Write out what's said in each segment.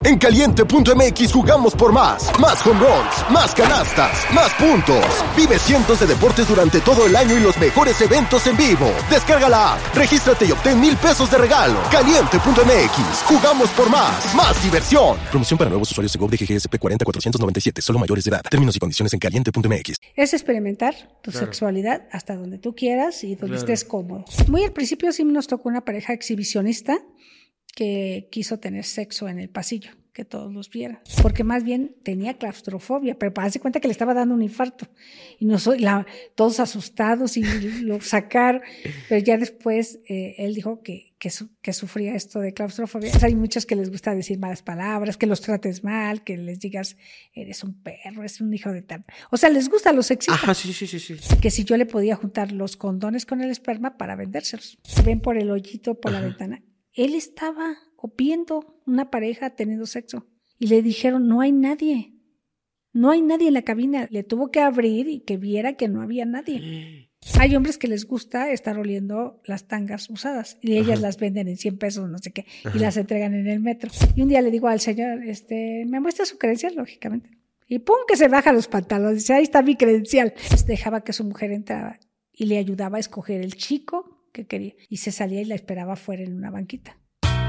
En Caliente.mx jugamos por más. Más home runs, más canastas, más puntos. Vive cientos de deportes durante todo el año y los mejores eventos en vivo. Descarga la app, regístrate y obtén $1,000 de regalo. Caliente.mx, jugamos por más. Más diversión. Promoción para nuevos usuarios de GOV de GGSP 40497, solo mayores de edad. Términos y condiciones en Caliente.mx. Es experimentar tu sexualidad hasta donde tú quieras y donde estés cómodo. Muy al principio sí nos tocó una pareja exhibicionista que quiso tener sexo en el pasillo, que todos los vieran, porque más bien tenía claustrofobia, pero para darse cuenta que le estaba dando un infarto, y todos asustados y lo sacaron, pero ya después él dijo que sufría esto de claustrofobia. O sea, hay muchos que les gusta decir malas palabras, que los trates mal, que les digas, eres un perro, eres un hijo de tal. O sea, les gusta, los excita. Ajá, sí. Que si yo le podía juntar los condones con el esperma para vendérselos. Ven por el hoyito, por la ventana. Él estaba viendo una pareja teniendo sexo y le dijeron, no hay nadie en la cabina. Le tuvo que abrir y que viera que no había nadie. Hay hombres que les gusta estar oliendo las tangas usadas y ellas las venden en $100, no sé qué, y las entregan en el metro. Y un día le digo al señor, ¿me muestra su credencial? Lógicamente. Y pum, que se baja los pantalones. Dice, ahí está mi credencial. Entonces dejaba que su mujer entrara y le ayudaba a escoger el chico que quería, y se salía y la esperaba afuera en una banquita.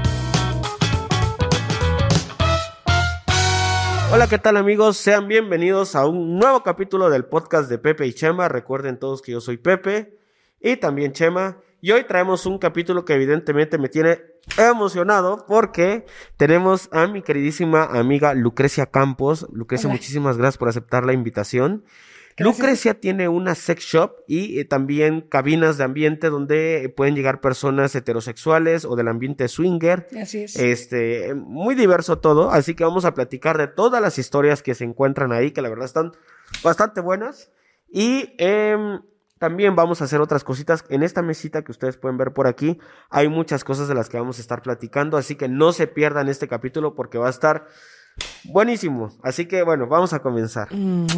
Hola, ¿qué tal, amigos? Sean bienvenidos a un nuevo capítulo del podcast de Pepe y Chema. Recuerden todos que yo soy Pepe y también Chema, y hoy traemos un capítulo que evidentemente me tiene emocionado porque tenemos a mi queridísima amiga Lucrecia Campos. Lucrecia, Hola. Muchísimas gracias por aceptar la invitación. Gracias. Lucrecia tiene una sex shop y también cabinas de ambiente donde pueden llegar personas heterosexuales o del ambiente swinger. Así es. Muy diverso todo, así que vamos a platicar de todas las historias que se encuentran ahí, que la verdad están bastante buenas. Y también vamos a hacer otras cositas en esta mesita que ustedes pueden ver por aquí. Hay muchas cosas de las que vamos a estar platicando, así que no se pierdan este capítulo porque va a estar buenísimo. Así que bueno, vamos a comenzar.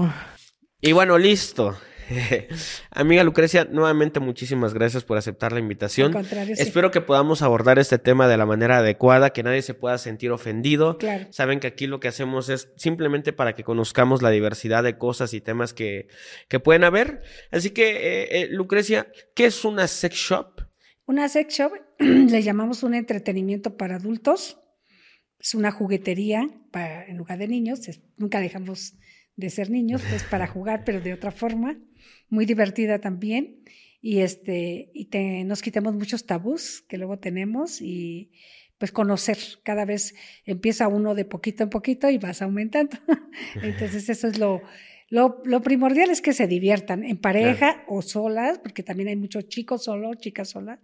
Y bueno, listo. Amiga Lucrecia, nuevamente muchísimas gracias por aceptar la invitación. Al contrario, sí. Espero que podamos abordar este tema de la manera adecuada, que nadie se pueda sentir ofendido. Claro. Saben que aquí lo que hacemos es simplemente para que conozcamos la diversidad de cosas y temas que pueden haber. Así que, Lucrecia, ¿qué es una sex shop? Una sex shop le llamamos un entretenimiento para adultos. Es una juguetería en lugar de niños. Nunca dejamos de ser niños, pues para jugar, pero de otra forma, muy divertida también, y nos quitamos muchos tabús que luego tenemos, y pues conocer, cada vez empieza uno de poquito en poquito y vas aumentando. Entonces eso es lo primordial, es que se diviertan en pareja o solas, porque también hay muchos chicos solos, chicas solas,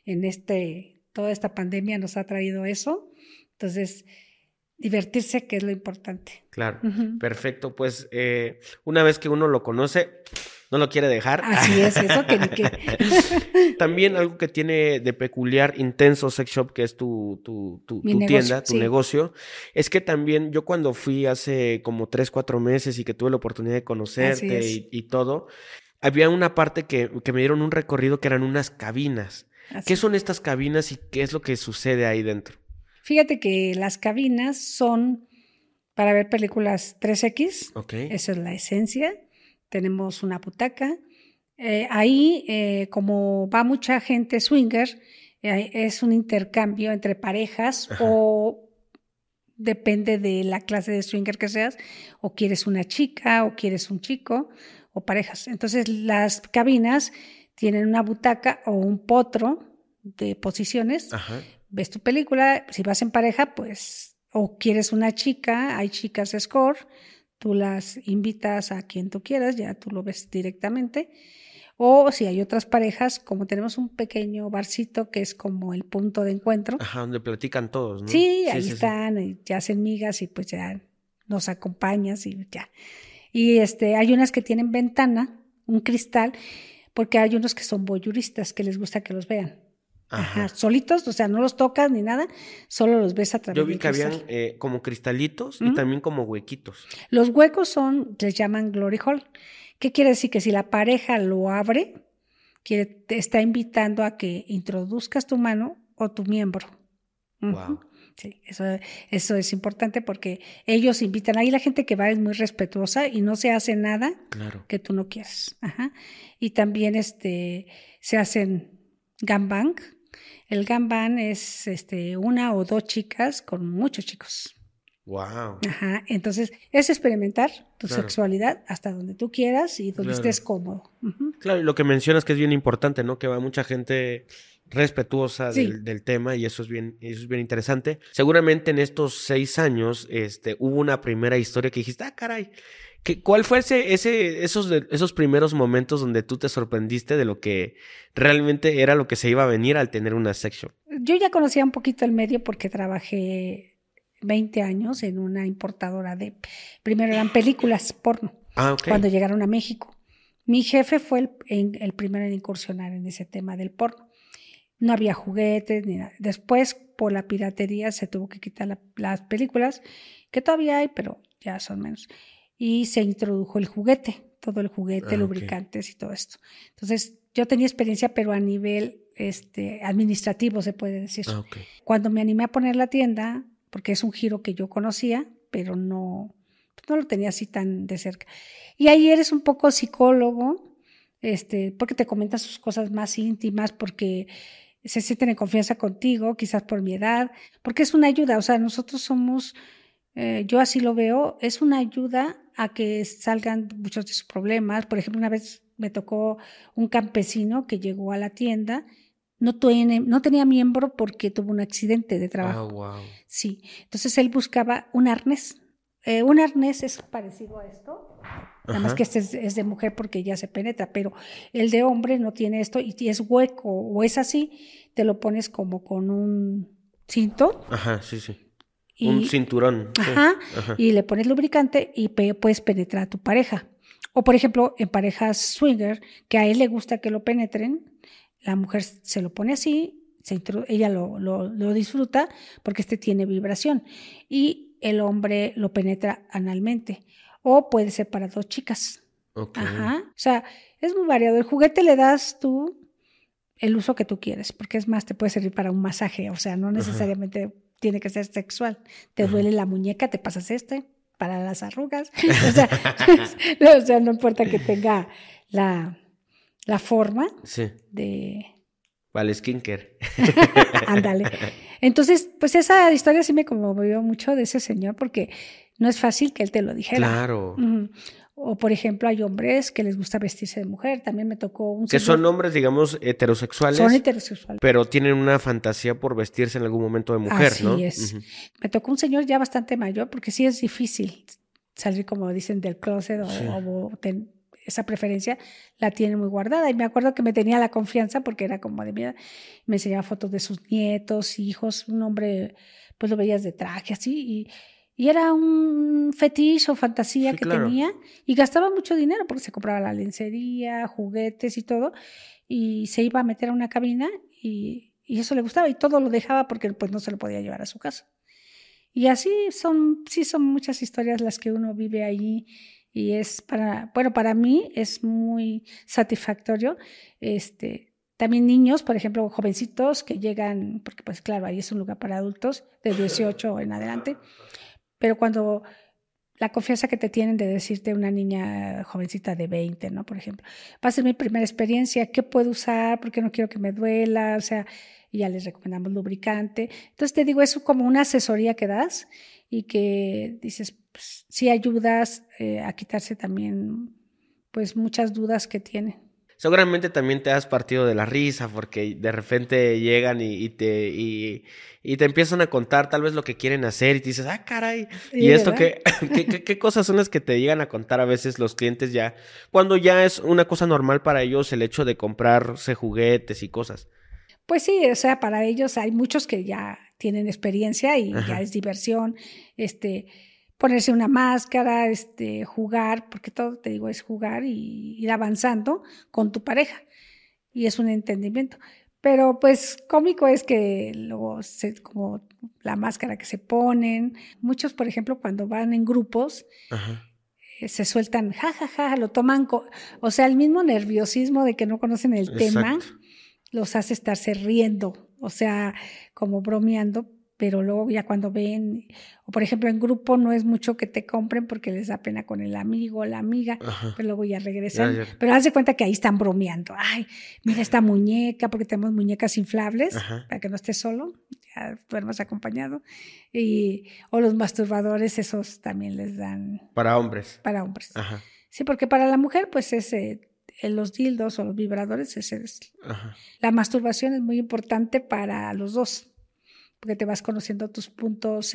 toda esta pandemia nos ha traído eso. Entonces, divertirse, que es lo importante. Claro, perfecto. Pues una vez que uno lo conoce, no lo quiere dejar. Así es, eso que ni qué. También algo que tiene de peculiar Intenso Sex Shop, que es tu negocio, tienda, tu sí. negocio, es que también yo cuando fui hace como 3-4 meses y que tuve la oportunidad de conocerte y todo, había una parte que me dieron un recorrido que eran unas cabinas. Así. ¿Qué son estas cabinas y qué es lo que sucede ahí dentro? Fíjate que las cabinas son para ver películas 3X. Okay. Esa es la esencia. Tenemos una butaca. Ahí, como va mucha gente swinger, es un intercambio entre parejas. Ajá. O depende de la clase de swinger que seas, o quieres una chica o quieres un chico, o parejas. Entonces las cabinas tienen una butaca o un potro de posiciones. Ajá. Ves tu película, si vas en pareja, pues, o quieres una chica, hay chicas score, tú las invitas a quien tú quieras, ya tú lo ves directamente. O si hay otras parejas, como tenemos un pequeño barcito que es como el punto de encuentro. Ajá, donde platican todos, ¿no? Sí, ahí están, y ya hacen migas y pues ya nos acompañas y ya. Y hay unas que tienen ventana, un cristal, porque hay unos que son voyeuristas, que les gusta que los vean. Ajá, solitos, o sea, no los tocas ni nada, solo los ves a través del cristal. Yo vi que habían como cristalitos y también como huequitos. Los huecos les llaman glory hole. ¿Qué quiere decir? Que si la pareja lo abre, te está invitando a que introduzcas tu mano o tu miembro. Wow. Sí, eso es importante porque ellos invitan. Ahí la gente que va es muy respetuosa y no se hace nada Claro. que tú no quieras. Ajá. Y también se hacen gangbang. El gangbang es una o dos chicas con muchos chicos. Wow. Ajá. Entonces, es experimentar tu Claro. sexualidad hasta donde tú quieras y donde Claro. estés cómodo. Ujú. Claro, y lo que mencionas que es bien importante, ¿no? Que va mucha gente respetuosa Sí. del tema y eso es bien interesante. Seguramente en estos 6 años, hubo una primera historia que dijiste, caray, ¿cuál fue esos primeros momentos donde tú te sorprendiste de lo que realmente era lo que se iba a venir al tener una sex shop? Yo ya conocía un poquito el medio porque trabajé 20 años en una importadora primero eran películas porno, Ok. cuando llegaron a México. Mi jefe fue el primero en incursionar en ese tema del porno. No había juguetes ni nada. Después, por la piratería, se tuvo que quitar las películas, que todavía hay, pero ya son menos. Y se introdujo el juguete, todo el juguete, Ok. lubricantes y todo esto. Entonces, yo tenía experiencia, pero a nivel administrativo, se puede decir. Ok. Cuando me animé a poner la tienda, porque es un giro que yo conocía, pero no lo tenía así tan de cerca. Y ahí eres un poco psicólogo, porque te comentan sus cosas más íntimas, porque se sienten en confianza contigo, quizás por mi edad, porque es una ayuda. O sea, nosotros somos, yo así lo veo, es una ayuda a que salgan muchos de sus problemas. Por ejemplo, una vez me tocó un campesino que llegó a la tienda. No tenía miembro porque tuvo un accidente de trabajo. Wow. Sí, entonces él buscaba un arnés. Un arnés es parecido a esto, nada más que este es de mujer porque ya se penetra, pero el de hombre no tiene esto y es hueco o es así, te lo pones como con un cinto. Ajá, sí. Un cinturón. Ajá, sí. Ajá. Y le pones lubricante y puedes penetrar a tu pareja. O por ejemplo, en parejas swinger, que a él le gusta que lo penetren, la mujer se lo pone así, ella lo disfruta porque tiene vibración y el hombre lo penetra analmente o puede ser para dos chicas. Okay. Ajá. O sea, es muy variado. El juguete le das tú el uso que tú quieres, porque es más, te puede servir para un masaje, o sea, no necesariamente tiene que ser sexual. Te duele la muñeca, te pasas para las arrugas. O sea, no importa que tenga la forma de... Vale, skincare. Ándale. Entonces, pues esa historia sí me conmovió mucho de ese señor porque no es fácil que él te lo dijera. Claro. O, por ejemplo, hay hombres que les gusta vestirse de mujer. También me tocó un señor... Que son hombres, digamos, heterosexuales. Son heterosexuales. Pero tienen una fantasía por vestirse en algún momento de mujer, Así ¿no? Así es. Me tocó un señor ya bastante mayor porque sí es difícil salir, como dicen, del closet o esa preferencia la tiene muy guardada. Y me acuerdo que me tenía la confianza porque era como de miedo. Me enseñaba fotos de sus nietos, hijos, un hombre, pues lo veías de traje así y era un fetiche o fantasía que tenía y gastaba mucho dinero porque se compraba la lencería, juguetes y todo y se iba a meter a una cabina y eso le gustaba y todo lo dejaba porque pues no se lo podía llevar a su casa. Y así son muchas historias las que uno vive ahí y es para mí es muy satisfactorio. También niños, por ejemplo, jovencitos que llegan, porque pues claro, ahí es un lugar para adultos de 18 en adelante, pero cuando la confianza que te tienen de decirte una niña jovencita de 20, ¿no? Por ejemplo, va a ser mi primera experiencia, ¿qué puedo usar? Porque no quiero que me duela, o sea, y ya les recomendamos lubricante. Entonces te digo, es como una asesoría que das y que dices, pues, sí ayudas a quitarse también pues muchas dudas que tienen. Seguramente también te has partido de la risa porque de repente llegan y te empiezan a contar tal vez lo que quieren hacer y te dices, caray, Sí, y esto ¿verdad? ¿qué cosas son las que te llegan a contar a veces los clientes ya, cuando ya es una cosa normal para ellos el hecho de comprarse juguetes y cosas? Pues sí, o sea, para ellos hay muchos que ya tienen experiencia y ya es diversión, ponerse una máscara, jugar, porque todo, te digo, es jugar y ir avanzando con tu pareja. Y es un entendimiento. Pero pues cómico es que luego como la máscara que se ponen. Muchos, por ejemplo, cuando van en grupos, se sueltan, lo toman, o sea, el mismo nerviosismo de que no conocen el tema, los hace estarse riendo, o sea, como bromeando, pero luego ya cuando ven, o por ejemplo en grupo no es mucho que te compren porque les da pena con el amigo o la amiga, Ajá. pero luego ya regresan. Ya. Pero haz de cuenta que ahí están bromeando. Ay, mira esta muñeca, porque tenemos muñecas inflables, Ajá. para que no estés solo, ya duermas acompañado. O los masturbadores, esos también les dan Para hombres. para hombres. Ajá. Sí, porque para la mujer, pues los dildos o los vibradores, Ajá. la masturbación es muy importante para los dos, porque te vas conociendo tus puntos,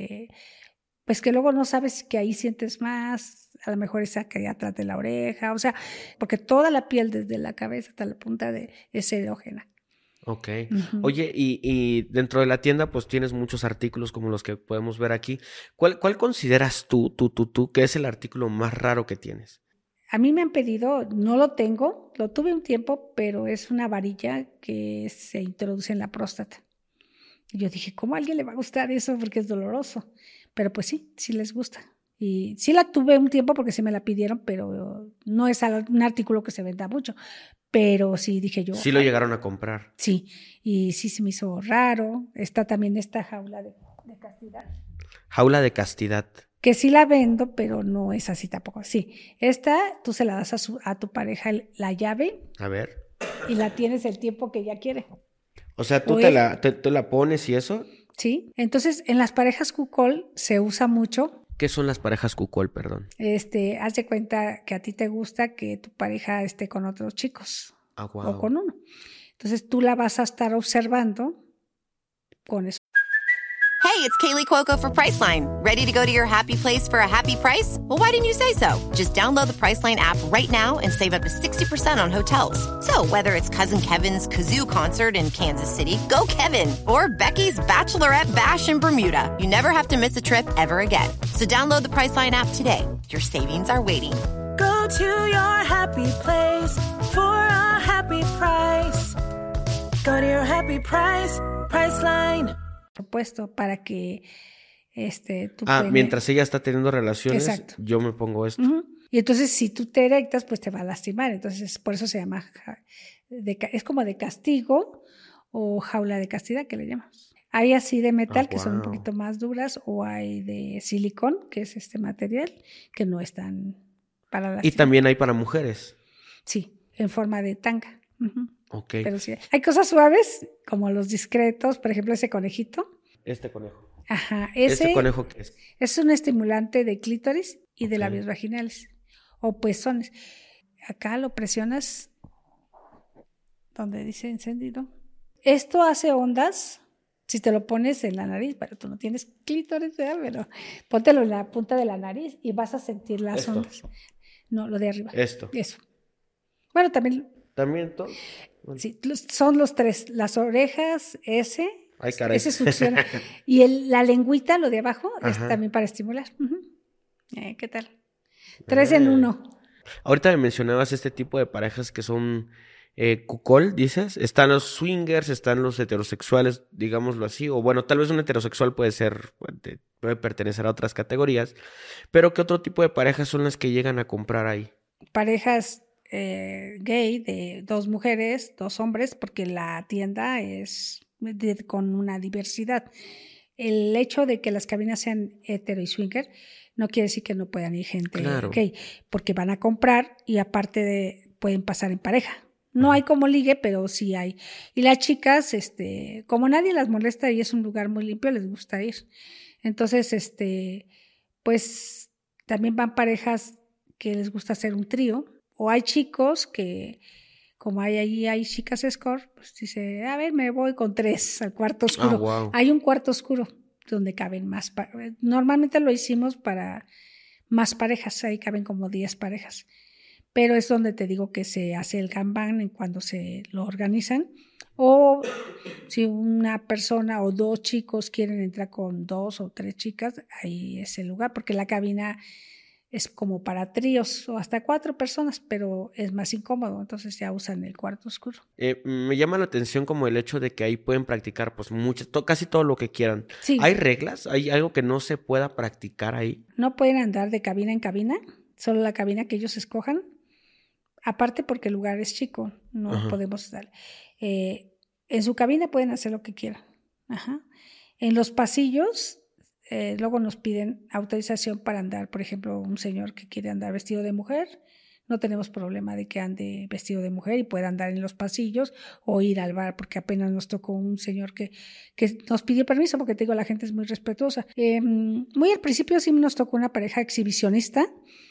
pues que luego no sabes que ahí sientes más, a lo mejor esa que hay atrás de la oreja, o sea, porque toda la piel desde la cabeza hasta la punta es erógena. Ok. Ujú. Oye, y dentro de la tienda, pues tienes muchos artículos como los que podemos ver aquí. ¿Cuál consideras tú, que es el artículo más raro que tienes? A mí me han pedido, no lo tengo, lo tuve un tiempo, pero es una varilla que se introduce en la próstata. Y yo dije, ¿cómo a alguien le va a gustar eso? Porque es doloroso. Pero pues sí les gusta. Y sí la tuve un tiempo porque sí me la pidieron, pero no es un artículo que se venda mucho. Pero sí dije yo. Sí lo llegaron a comprar. Sí, y sí se me hizo raro. Está también esta jaula de castidad. Jaula de castidad. Que sí la vendo, pero no es así tampoco. Sí, esta tú se la das a tu pareja la llave A ver. y la tienes el tiempo que ella quiere. O sea, tú Oye. te la pones y eso. Sí, entonces en las parejas cuckold se usa mucho. ¿Qué son las parejas cuckold, perdón? Haz de cuenta que a ti te gusta que tu pareja esté con otros chicos Ah, wow. o con uno. Entonces tú la vas a estar observando con eso. Hey, it's Kaylee Cuoco for Priceline. Ready to go to your happy place for a happy price? Well, why didn't you say so? Just download the Priceline app right now and save up to 60% on hotels. So whether it's Cousin Kevin's Kazoo Concert in Kansas City, go Kevin, or Becky's Bachelorette Bash in Bermuda, you never have to miss a trip ever again. So download the Priceline app today. Your savings are waiting. Go to your happy place for a happy price. Go to your happy price, Priceline. Propuesto para que tú mientras ella está teniendo relaciones, exacto. Yo me pongo esto. Uh-huh. Y entonces si tú te erectas, pues te va a lastimar. Entonces por eso se llama, es como de castigo o jaula de castidad que le llamamos. Hay así de metal que son un poquito más duras, o hay de silicón, que es este material, que no es tan para lastimar. Y también hay para mujeres. Sí, en forma de tanga. Uh-huh. Ok. Pero sí, hay cosas suaves, como los discretos, por ejemplo, ese conejito. Este conejo. Ajá, ¿Este conejo qué es? Es un estimulante de clítoris y de Ok. labios vaginales o pezones. Acá lo presionas donde dice encendido. Esto hace ondas si te lo pones en la nariz, pero tú no tienes clítoris, ¿verdad? Pero póntelo en la punta de la nariz y vas a sentir las Esto. ondas. No, lo de arriba. Esto. Eso. Bueno, también También todo. sí, son los tres, las orejas, Ay, caray. ese succiona. Y la lengüita, lo de abajo, es Ajá. también para estimular. Uh-huh. ¿Qué tal? 3 en 1. Ahorita me mencionabas este tipo de parejas que son cuckold, dices. Están los swingers, están los heterosexuales, digámoslo así. O bueno, tal vez un heterosexual puede pertenecer a otras categorías. Pero ¿qué otro tipo de parejas son las que llegan a comprar ahí? Parejas gay de 2 mujeres, 2 hombres, porque la tienda es con una diversidad. El hecho de que las cabinas sean hetero y swinger no quiere decir que no puedan ir gente Claro. gay, porque van a comprar y aparte pueden pasar en pareja. No hay como ligue, pero sí hay. Y las chicas, como nadie las molesta y es un lugar muy limpio, les gusta ir. Entonces, pues también van parejas que les gusta hacer un trío. O hay chicos que, como hay chicas escort, pues dice, a ver, me voy con 3 al cuarto oscuro. Wow. Hay un cuarto oscuro donde caben más. Normalmente lo hicimos para más parejas, ahí caben como 10 parejas. Pero es donde te digo que se hace el gangbang en cuando se lo organizan. O si una persona o 2 chicos quieren entrar con 2 o 3 chicas, ahí es el lugar, porque la cabina es como para tríos o hasta 4 personas, pero es más incómodo, entonces ya usan el cuarto oscuro. Me llama la atención como el hecho de que ahí pueden practicar pues casi todo lo que quieran. Sí. ¿Hay reglas? ¿Hay algo que no se pueda practicar ahí? No pueden andar de cabina en cabina, solo la cabina que ellos escojan. Aparte porque el lugar es chico, no Ajá. podemos dar. En su cabina pueden hacer lo que quieran. Ajá. En los pasillos, luego nos piden autorización para andar, por ejemplo, un señor que quiere andar vestido de mujer, no tenemos problema de que ande vestido de mujer y pueda andar en los pasillos o ir al bar, porque apenas nos tocó un señor que nos pidió permiso, porque te digo, la gente es muy respetuosa. Muy al principio sí nos tocó una pareja exhibicionista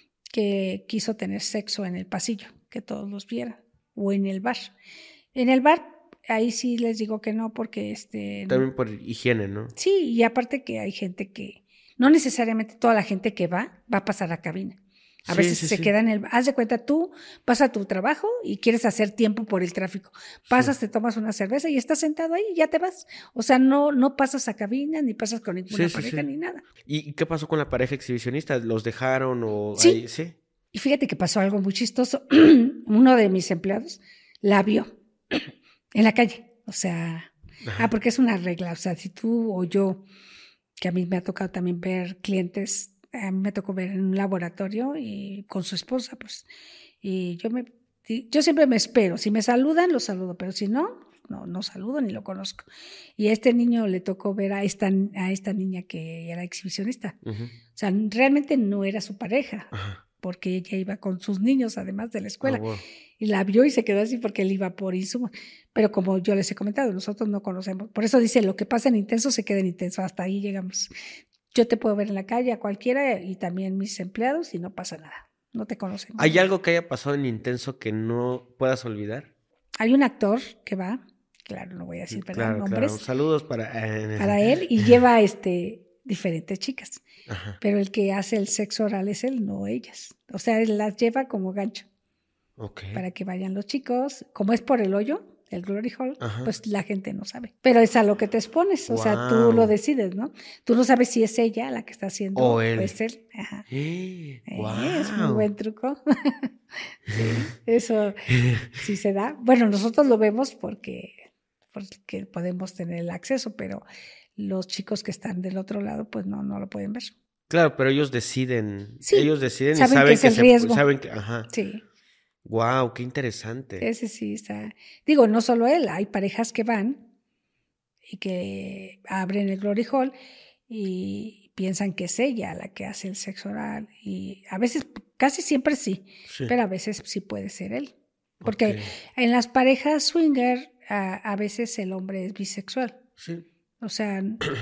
que quiso tener sexo en el pasillo, que todos los vieran, o en el bar. En el bar, ahí sí les digo que no, porque También por higiene, ¿no? Sí, y aparte que hay gente que, no necesariamente toda la gente que va a pasar a cabina. A veces se queda en el... Haz de cuenta, tú vas a tu trabajo y quieres hacer tiempo por el tráfico. Pasas, te tomas una cerveza y estás sentado ahí y ya te vas. O sea, no pasas a cabina, ni pasas con ninguna pareja, ni nada. ¿Y qué pasó con la pareja exhibicionista? ¿Los dejaron o...? Sí. Ahí? Sí. Y fíjate que pasó algo muy chistoso. Uno de mis empleados la vio en la calle. O sea... porque es una regla. O sea, si tú o yo, que a mí me ha tocado también ver clientes... A mí me tocó ver en un laboratorio y con su esposa, pues, y yo siempre me espero. Si me saludan, los saludo, pero si no saludo ni lo conozco. Y a este niño le tocó ver a esta niña que era exhibicionista. O sea, realmente no era su pareja, porque ella iba con sus niños, además de la escuela. Wow. Y la vio y se quedó así porque él iba por insumos. Pero como yo les he comentado, nosotros no conocemos. Por eso dice, lo que pasa en intenso se queda en intenso. Hasta ahí llegamos. Yo te puedo ver en la calle a cualquiera y también mis empleados y no pasa nada. No te conocemos. ¿Hay algo que haya pasado en intenso que no puedas olvidar? Hay un actor que va, claro, no voy a decir nombres. Claro. Saludos para él y lleva diferentes chicas. Pero el que hace el sexo oral es él, no ellas. O sea, él las lleva como gancho. Para que vayan los chicos. Como es por el hoyo, el Glory Hall, pues la gente no sabe. Pero es a lo que te expones, o sea, tú lo decides, ¿no? Tú no sabes si es ella la que está haciendo o él. Es él. Es un buen truco. Sí, eso sí se da. Bueno, nosotros lo vemos porque podemos tener el acceso, pero los chicos que están del otro lado, pues no lo pueden ver. Claro, pero ellos deciden. Sí, ellos deciden saben y saben que es el riesgo. Saben que, Sí. Wow, qué interesante. Ese sí está. Digo, no solo él, hay parejas que van y que abren el Glory Hall y piensan que es ella la que hace el sexo oral. Y a veces, casi siempre sí, pero a veces sí puede ser él. Porque en las parejas swinger, a veces el hombre es bisexual. Sí. O sea,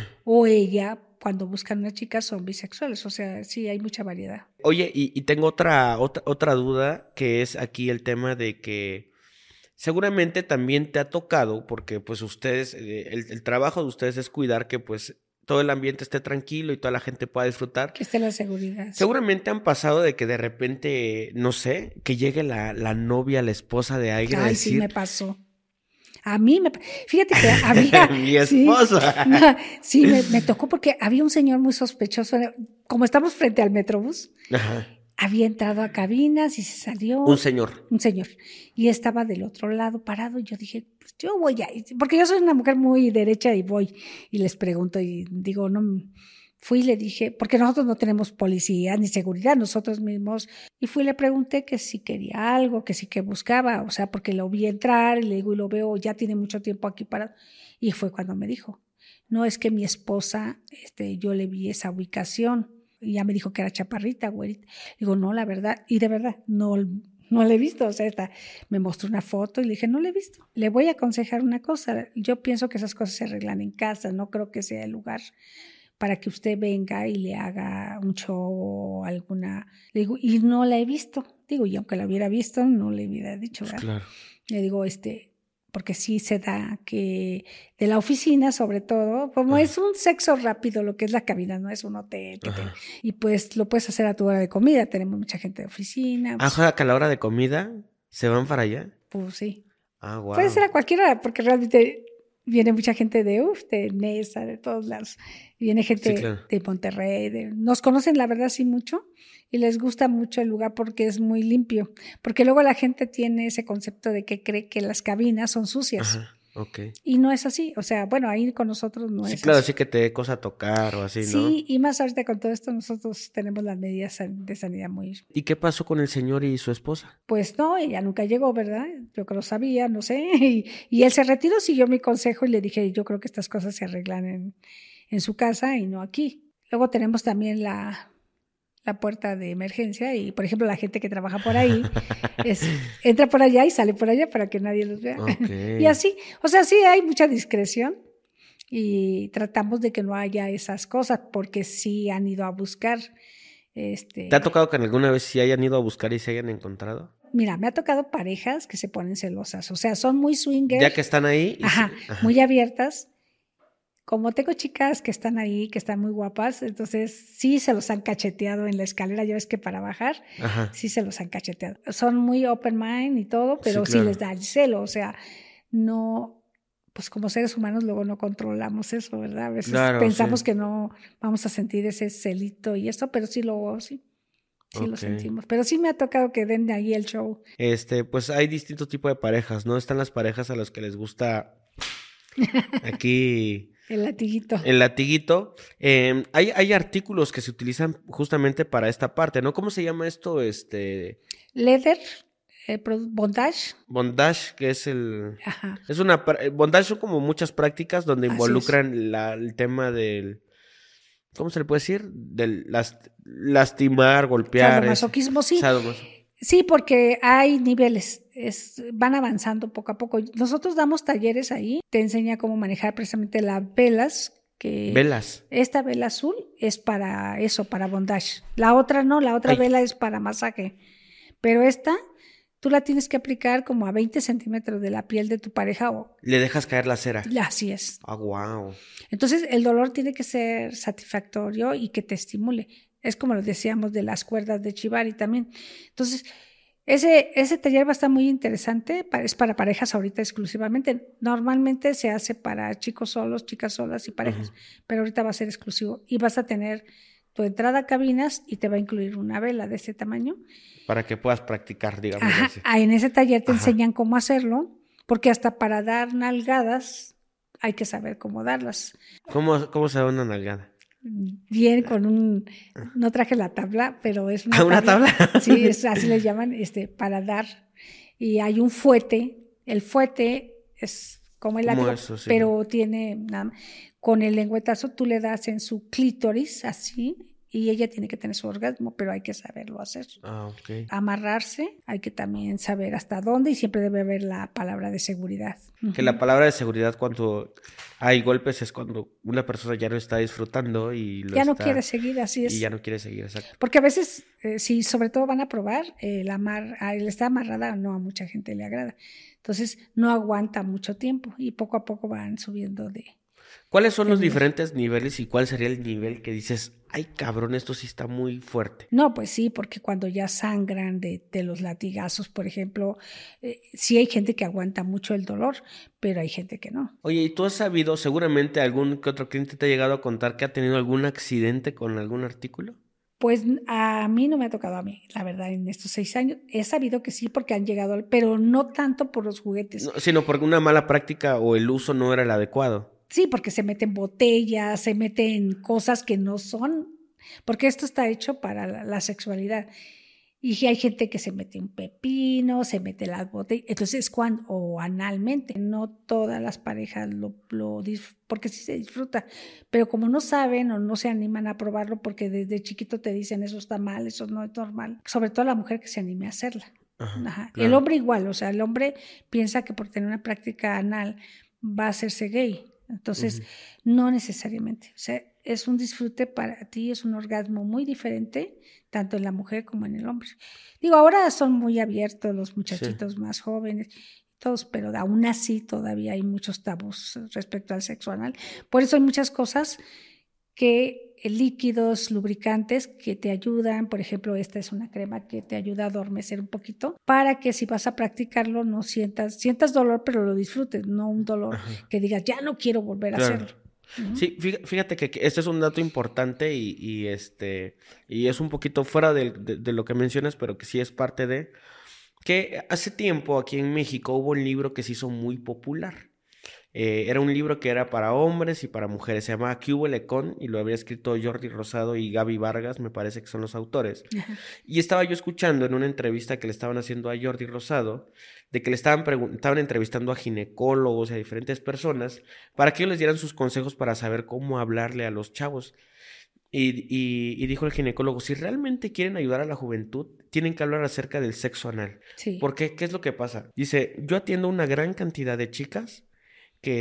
o ella, cuando buscan una chica, son bisexuales. O sea, sí, hay mucha variedad. Oye, y tengo otra duda, que es aquí el tema de que seguramente también te ha tocado, porque pues ustedes, el trabajo de ustedes es cuidar que pues todo el ambiente esté tranquilo y toda la gente pueda disfrutar. Que esté la seguridad. Seguramente han pasado de que de repente, no sé, que llegue la novia, la esposa de alguien a decir... sí me pasó. A mí fíjate que había... Mi esposa. Sí, me tocó porque había un señor muy sospechoso. Como estamos frente al Metrobús, había entrado a cabinas y se salió. Un señor. Y estaba del otro lado parado y yo dije, pues yo voy a ir. Porque yo soy una mujer muy derecha y voy y les pregunto y digo, no... Fui y le dije, porque nosotros no tenemos policía ni seguridad, nosotros mismos. Y fui y le pregunté que si quería algo, que si que buscaba, o sea, porque lo vi entrar y le digo, y lo veo, ya tiene mucho tiempo aquí parado. Y fue cuando me dijo, no, es que mi esposa, yo le vi esa ubicación. Y ya me dijo que era chaparrita, güerita. Digo, no, la verdad, y de verdad, no la he visto. O sea, me mostró una foto y le dije, no la he visto. Le voy a aconsejar una cosa. Yo pienso que esas cosas se arreglan en casa, no creo que sea el lugar para que usted venga y le haga un show o alguna... Le digo, y no la he visto. Digo, y aunque la hubiera visto, no le hubiera dicho, ¿verdad? Claro. Le digo, porque sí se da que de la oficina, sobre todo, como es un sexo rápido, lo que es la cabina, no es un hotel. Y pues lo puedes hacer a tu hora de comida. Tenemos mucha gente de oficina. Pues, que a la hora de comida se van para allá. Pues sí. Wow. Puede ser a cualquier hora, porque realmente... Viene mucha gente de Nesa, de todos lados. Viene gente de Monterrey. Nos conocen, la verdad, sí mucho. Y les gusta mucho el lugar porque es muy limpio. Porque luego la gente tiene ese concepto de que cree que las cabinas son sucias. Y no es así. O sea, bueno, ahí con nosotros no es así. Sí, claro, sí que te dé cosa tocar o así, ¿no? Sí, y más ahorita con todo esto nosotros tenemos las medidas de sanidad muy... ¿Y qué pasó con el señor y su esposa? Pues no, ella nunca llegó, ¿verdad? Yo creo sabía, no sé. Y él se retiró, siguió mi consejo y le dije, yo creo que estas cosas se arreglan en su casa y no aquí. Luego tenemos también la puerta de emergencia y, por ejemplo, la gente que trabaja por ahí entra por allá y sale por allá para que nadie los vea. Okay. Y así, o sea, sí hay mucha discreción y tratamos de que no haya esas cosas porque sí han ido a buscar. ¿Te ha tocado que alguna vez sí hayan ido a buscar y se hayan encontrado? Mira, me ha tocado parejas que se ponen celosas, o sea, son muy swingers. Ya que están ahí. Ajá, muy abiertas. Como tengo chicas que están ahí, que están muy guapas, entonces sí se los han cacheteado en la escalera, ya ves que para bajar, sí se los han cacheteado. Son muy open mind y todo, pero sí, les da el celo, o sea, no, pues como seres humanos luego no controlamos eso, ¿verdad? A veces pensamos que no vamos a sentir ese celito y eso, pero sí luego sí lo sentimos. Pero sí me ha tocado que den de ahí el show. Pues hay distintos tipos de parejas, ¿no? Están las parejas a las que les gusta aquí... El latiguito. El latiguito. Hay artículos que se utilizan justamente para esta parte, ¿no? ¿Cómo se llama esto? Leather, bondage. Bondage, que es el... Ajá. Bondage son como muchas prácticas donde involucran el tema del... ¿Cómo se le puede decir? Del lastimar, golpear. Sadomasoquismo, sí. Sí, porque hay niveles, van avanzando poco a poco. Nosotros damos talleres ahí, te enseña cómo manejar precisamente las velas. ¿Velas? Esta vela azul es para eso, para bondage. La otra no, la otra vela es para masaje. Pero esta, tú la tienes que aplicar como a 20 centímetros de la piel de tu pareja. ¿Le dejas caer la cera? Así es. Ah, wow. Entonces, el dolor tiene que ser satisfactorio y que te estimule. Es como lo decíamos de las cuerdas de Chivari también. Entonces, ese taller va a estar muy interesante. Es para parejas ahorita exclusivamente. Normalmente se hace para chicos solos, chicas solas y parejas. Pero ahorita va a ser exclusivo. Y vas a tener tu entrada a cabinas y te va a incluir una vela de ese tamaño. Para que puedas practicar, digamos así. En ese taller te enseñan cómo hacerlo. Porque hasta para dar nalgadas hay que saber cómo darlas. ¿Cómo se da una nalgada? Bien, no traje la tabla, pero es una tabla. Sí, así le llaman, para dar. Y hay un fuete. El fuete es como el látigo, eso, sí. Pero tiene con el lengüetazo tú le das en su clítoris, así, y ella tiene que tener su orgasmo, pero hay que saberlo hacer. Amarrarse, hay que también saber hasta dónde y siempre debe haber la palabra de seguridad. Que la palabra de seguridad cuando hay golpes es cuando una persona ya no está disfrutando y no quiere seguir, así es. Y ya no quiere seguir, exacto. Porque a veces, si sobre todo van a probar, el estar amarrada no a mucha gente le agrada. Entonces no aguanta mucho tiempo y poco a poco van subiendo de... ¿Cuáles son los diferentes niveles y cuál sería el nivel que dices, ay cabrón, esto sí está muy fuerte? No, pues sí, porque cuando ya sangran de los latigazos, por ejemplo, sí hay gente que aguanta mucho el dolor, pero hay gente que no. Oye, ¿y tú has sabido, seguramente algún que otro cliente te ha llegado a contar que ha tenido algún accidente con algún artículo? Pues a mí no me ha tocado la verdad, en estos 6 años. He sabido que sí porque han llegado, pero no tanto por los juguetes. No, sino porque una mala práctica o el uso no era el adecuado. Sí, porque se meten botellas, se meten cosas que no son, porque esto está hecho para la sexualidad. Y hay gente que se mete un pepino, se mete las botellas, entonces o analmente. No todas las parejas porque sí se disfruta, pero como no saben o no se animan a probarlo porque desde chiquito te dicen eso está mal, eso no es normal, sobre todo la mujer que se anime a hacerla. Claro. El hombre igual, o sea, el hombre piensa que por tener una práctica anal va a hacerse gay. Entonces, no necesariamente. O sea, es un disfrute para ti, es un orgasmo muy diferente, tanto en la mujer como en el hombre. Digo, ahora son muy abiertos los muchachitos más jóvenes, todos, pero aún así todavía hay muchos tabús respecto al sexo anal. Por eso hay muchas cosas líquidos, lubricantes que te ayudan. Por ejemplo, esta es una crema que te ayuda a adormecer un poquito para que si vas a practicarlo no sientas dolor, pero lo disfrutes, no un dolor que digas, ya no quiero volver a hacerlo. Sí, fíjate que este es un dato importante y es un poquito fuera de lo que mencionas, pero que sí es parte de que hace tiempo aquí en México hubo un libro que se hizo muy popular. Era un libro que era para hombres y para mujeres. Se llamaba ¿Qué hubo Lecón? Y lo había escrito Jordi Rosado y Gaby Vargas, me parece que son los autores. Ajá. Y estaba yo escuchando en una entrevista que le estaban haciendo a Jordi Rosado, de que le estaban entrevistando a ginecólogos y a diferentes personas para que ellos les dieran sus consejos para saber cómo hablarle a los chavos. Y dijo el ginecólogo, si realmente quieren ayudar a la juventud, tienen que hablar acerca del sexo anal. Sí. ¿Por qué? ¿Qué es lo que pasa? Dice, yo atiendo una gran cantidad de chicas que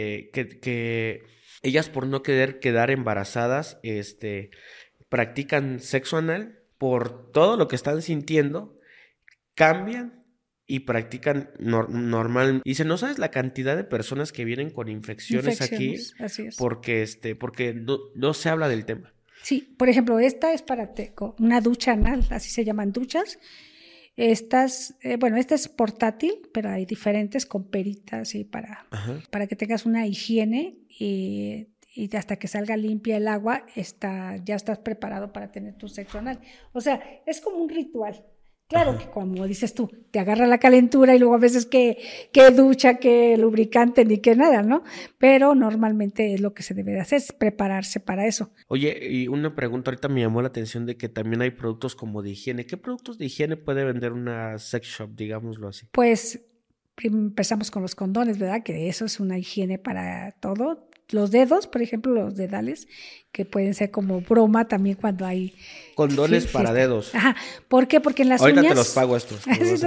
ellas por no querer quedar embarazadas, practican sexo anal por todo lo que están sintiendo, cambian y practican normal. Dice, ¿no sabes la cantidad de personas que vienen con infecciones aquí? Así es. Porque no se habla del tema. Sí, por ejemplo, esta es para una ducha anal, así se llaman duchas. Esta es portátil, pero hay diferentes con peritas y para que tengas una higiene y hasta que salga limpia el agua, ya estás preparado para tener tu sexo anal. O sea, es como un ritual. Claro que como dices tú, te agarra la calentura y luego a veces que ducha, que lubricante, ni que nada, ¿no? Pero normalmente es lo que se debe de hacer, es prepararse para eso. Oye, y una pregunta, ahorita me llamó la atención de que también hay productos como de higiene. ¿Qué productos de higiene puede vender una sex shop, digámoslo así? Pues empezamos con los condones, ¿verdad? Que eso es una higiene para todo. Los dedos, por ejemplo, los dedales, que pueden ser como broma también cuando hay... Condones para dedos. Ajá. ¿Por qué? Porque en las ahorita uñas... Ahorita te los pago estos.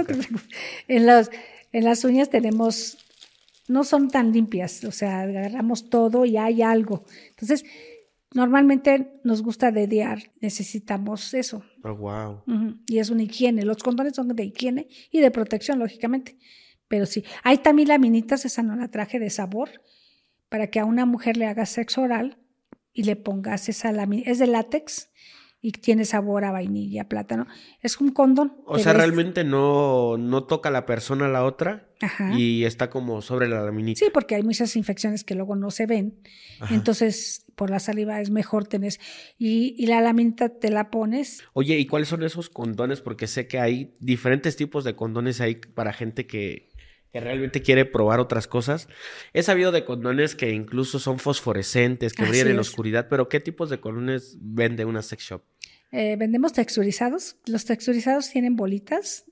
En las uñas tenemos... No son tan limpias, o sea, agarramos todo y hay algo. Entonces, normalmente nos gusta dedear, necesitamos eso. Oh, wow. Y es una higiene. Los condones son de higiene y de protección, lógicamente. Pero sí, hay también laminitas, esa no la traje, de sabor, para que a una mujer le hagas sexo oral y le pongas esa lámina. Es de látex y tiene sabor a vainilla, plátano. Es un condón. O sea, realmente no toca la persona a la otra. Ajá. Y está como sobre la laminita. Sí, porque hay muchas infecciones que luego no se ven. Ajá. Entonces, por la saliva es mejor tener. Y la laminita te la pones. Oye, ¿y cuáles son esos condones? Porque sé que hay diferentes tipos de condones ahí para gente que realmente quiere probar otras cosas. He sabido de condones que incluso son fosforescentes, que brillan en la oscuridad, pero ¿qué tipos de condones vende una sex shop? Vendemos texturizados. Los texturizados tienen bolitas,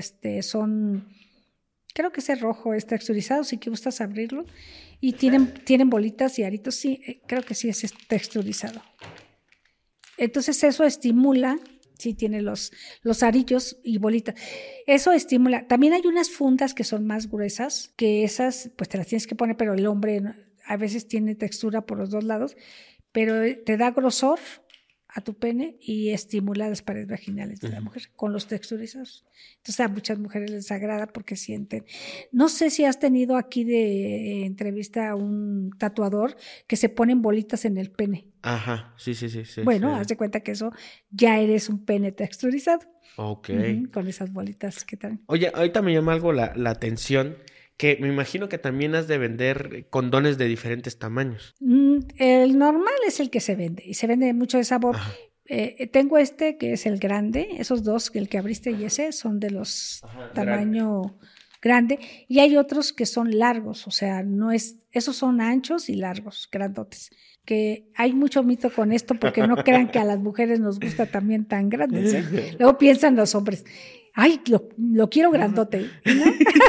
creo que ese rojo es texturizado, si que gustas abrirlo, y tienen bolitas y aritos, sí, creo que sí es texturizado. Entonces eso estimula. Sí, tiene los arillos y bolitas. Eso estimula. También hay unas fundas que son más gruesas, que esas pues te las tienes que poner, pero el hombre a veces tiene textura por los dos lados, pero te da grosor a tu pene y estimula las paredes vaginales de la mujer con los texturizados. Entonces a muchas mujeres les agrada porque sienten. No sé si has tenido aquí de entrevista a un tatuador que se ponen bolitas en el pene. Ajá, sí. Bueno, haz de cuenta que eso ya eres un pene texturizado. Ok. Con esas bolitas que tal. Oye, ahorita me llama algo la atención, que me imagino que también has de vender condones de diferentes tamaños. El normal es el que se vende, y se vende mucho de sabor. Tengo que es el grande, esos dos, el que abriste y ese, son de los tamaño grande, y hay otros que son largos, o sea, esos son anchos y largos, grandotes. Que hay mucho mito con esto porque no crean que a las mujeres nos gusta también tan grandes, ¿eh? Luego piensan los hombres, ay, lo quiero grandote, ¿no?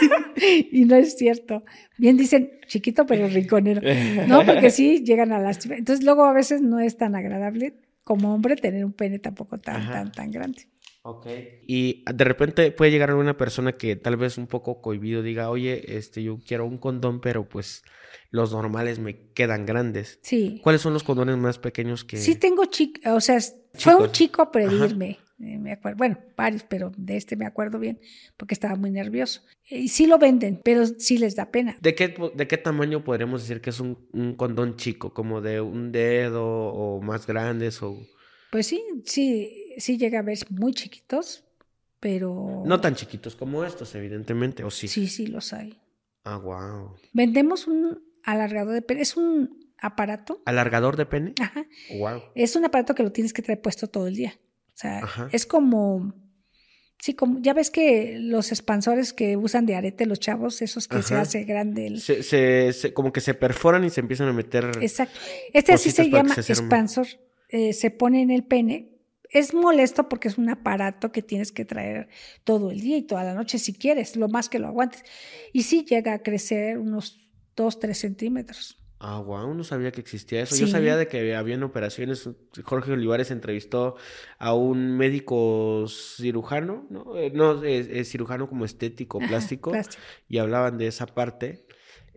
Y no es cierto. Bien dicen, chiquito pero rinconero. No, porque sí llegan a lastimar. Entonces luego a veces no es tan agradable como hombre tener un pene tampoco tan grande. Ok. Y de repente puede llegar alguna persona que tal vez un poco cohibido diga, oye, yo quiero un condón, pero pues los normales me quedan grandes. Sí. ¿Cuáles son los condones más pequeños que...? Sí tengo o sea, fue un chico a pedirme, me acuerdo, bueno, varios, pero de me acuerdo bien, porque estaba muy nervioso. Y sí lo venden, pero sí les da pena. ¿De qué tamaño podríamos decir que es un condón chico? ¿Como de un dedo o más grandes o...? Pues sí llega a ver muy chiquitos, pero... No tan chiquitos como estos, evidentemente, ¿o sí? Sí, los hay. Ah, wow. Vendemos un alargador de pene, es un aparato. ¿Alargador de pene? Ajá. Wow. Es un aparato que lo tienes que traer puesto todo el día. O sea, es como... Sí, como ya ves que los expansores que usan de arete los chavos, esos que se Ajá. hace grande el... Como que se perforan y se empiezan a meter. Exacto. Este así cositas se para que llama se cierren. expansor. Se pone en el pene. Es molesto porque es un aparato que tienes que traer todo el día y toda la noche si quieres, lo más que lo aguantes. Y sí llega a crecer unos 2-3 centímetros. Ah, wow, no sabía que existía eso. Sí. Yo sabía de que habían operaciones. Jorge Olivares entrevistó a un médico cirujano, ¿no? Es cirujano como estético, plástico, plástico. y hablaban de esa parte,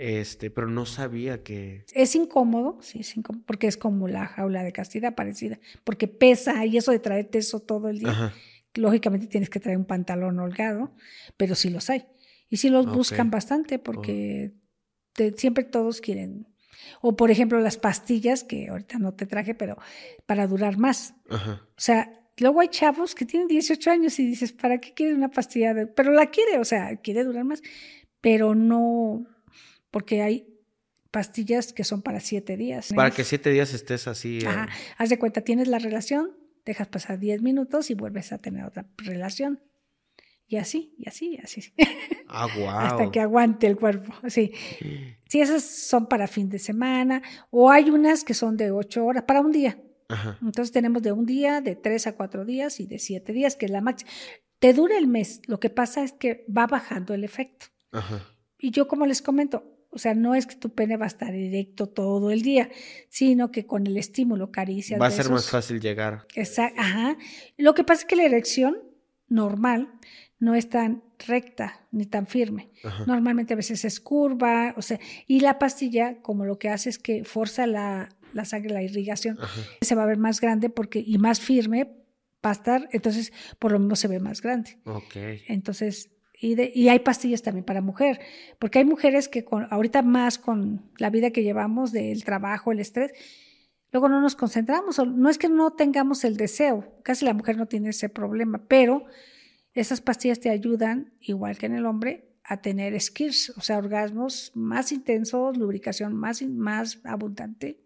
pero no sabía que... Es incómodo, sí, es incómodo, porque es como la jaula de castidad parecida, porque pesa y eso de traerte eso todo el día. Ajá. Lógicamente tienes que traer un pantalón holgado, pero sí los hay. Y sí los Ok. buscan bastante porque siempre todos quieren. O por ejemplo las pastillas, que ahorita no te traje, pero para durar más. Ajá. O sea, luego hay chavos que tienen 18 años y dices, ¿para qué quieres una pastilla? Pero la quiere, o sea, quiere durar más, pero no, porque hay pastillas que son para 7 días. Para que 7 días estés así. Ajá, haz de cuenta, tienes la relación, dejas pasar 10 minutos y vuelves a tener otra relación. Y así, y así, y así. Ah, wow. Hasta que aguante el cuerpo, sí. Sí, esas son para fin de semana, o hay unas que son de 8 horas, para un día. Ajá. Entonces tenemos de un día, de 3 a 4 días y de 7 días, que es la máxima. Te dura el mes, lo que pasa es que va bajando el efecto. Ajá. Y yo como les comento, o sea, no es que tu pene va a estar erecto todo el día, sino que con el estímulo, caricias, Va a ser besos, más fácil llegar. Ajá. Lo que pasa es que la erección normal no es tan recta ni tan firme. Ajá. Normalmente a veces es curva, o sea, y la pastilla como lo que hace es que forza la sangre, la irrigación, Ajá. se va a ver más grande y más firme va a estar, entonces por lo mismo se ve más grande. Ok. Entonces, y hay pastillas también para mujer, porque hay mujeres que ahorita más con la vida que llevamos del trabajo, el estrés, luego no nos concentramos, no es que no tengamos el deseo, casi la mujer no tiene ese problema, pero esas pastillas te ayudan, igual que en el hombre, a tener skills, o sea, orgasmos más intensos, lubricación más abundante,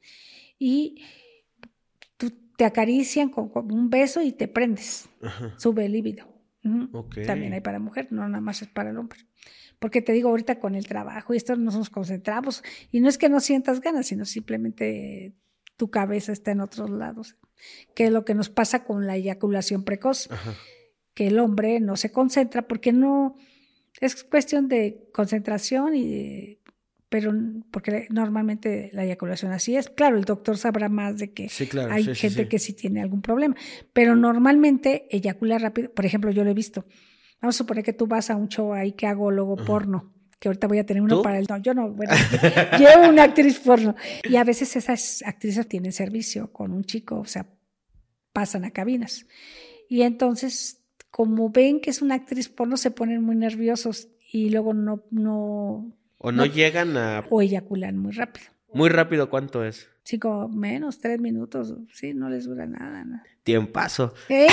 y te acarician con un beso y te prendes, Ajá. sube el líbido. Ok. También hay para mujer, no nada más es para el hombre. Porque te digo, ahorita con el trabajo y esto nos concentramos, y no es que no sientas ganas, sino simplemente tu cabeza está en otros lados, que es lo que nos pasa con la eyaculación precoz. Ajá. Que el hombre no se concentra porque no es cuestión de concentración pero porque normalmente la eyaculación así es. Claro, el doctor sabrá más de que Sí, claro. hay Sí, gente sí. que sí tiene algún problema, pero normalmente eyacula rápido. Por ejemplo, yo lo he visto. Vamos a suponer que tú vas a un show ahí que hago luego porno, que ahorita voy a tener uno ¿Tú? para el... No, yo no, bueno, yo una actriz porno. Y a veces esas actrices tienen servicio con un chico, o sea, pasan a cabinas. Y entonces, como ven que es una actriz porno, se ponen muy nerviosos y luego no llegan a... o eyaculan muy rápido. Muy rápido, ¿cuánto es? 5 menos, 3 minutos, sí, no les dura nada. Tiempazo. ¿Eh?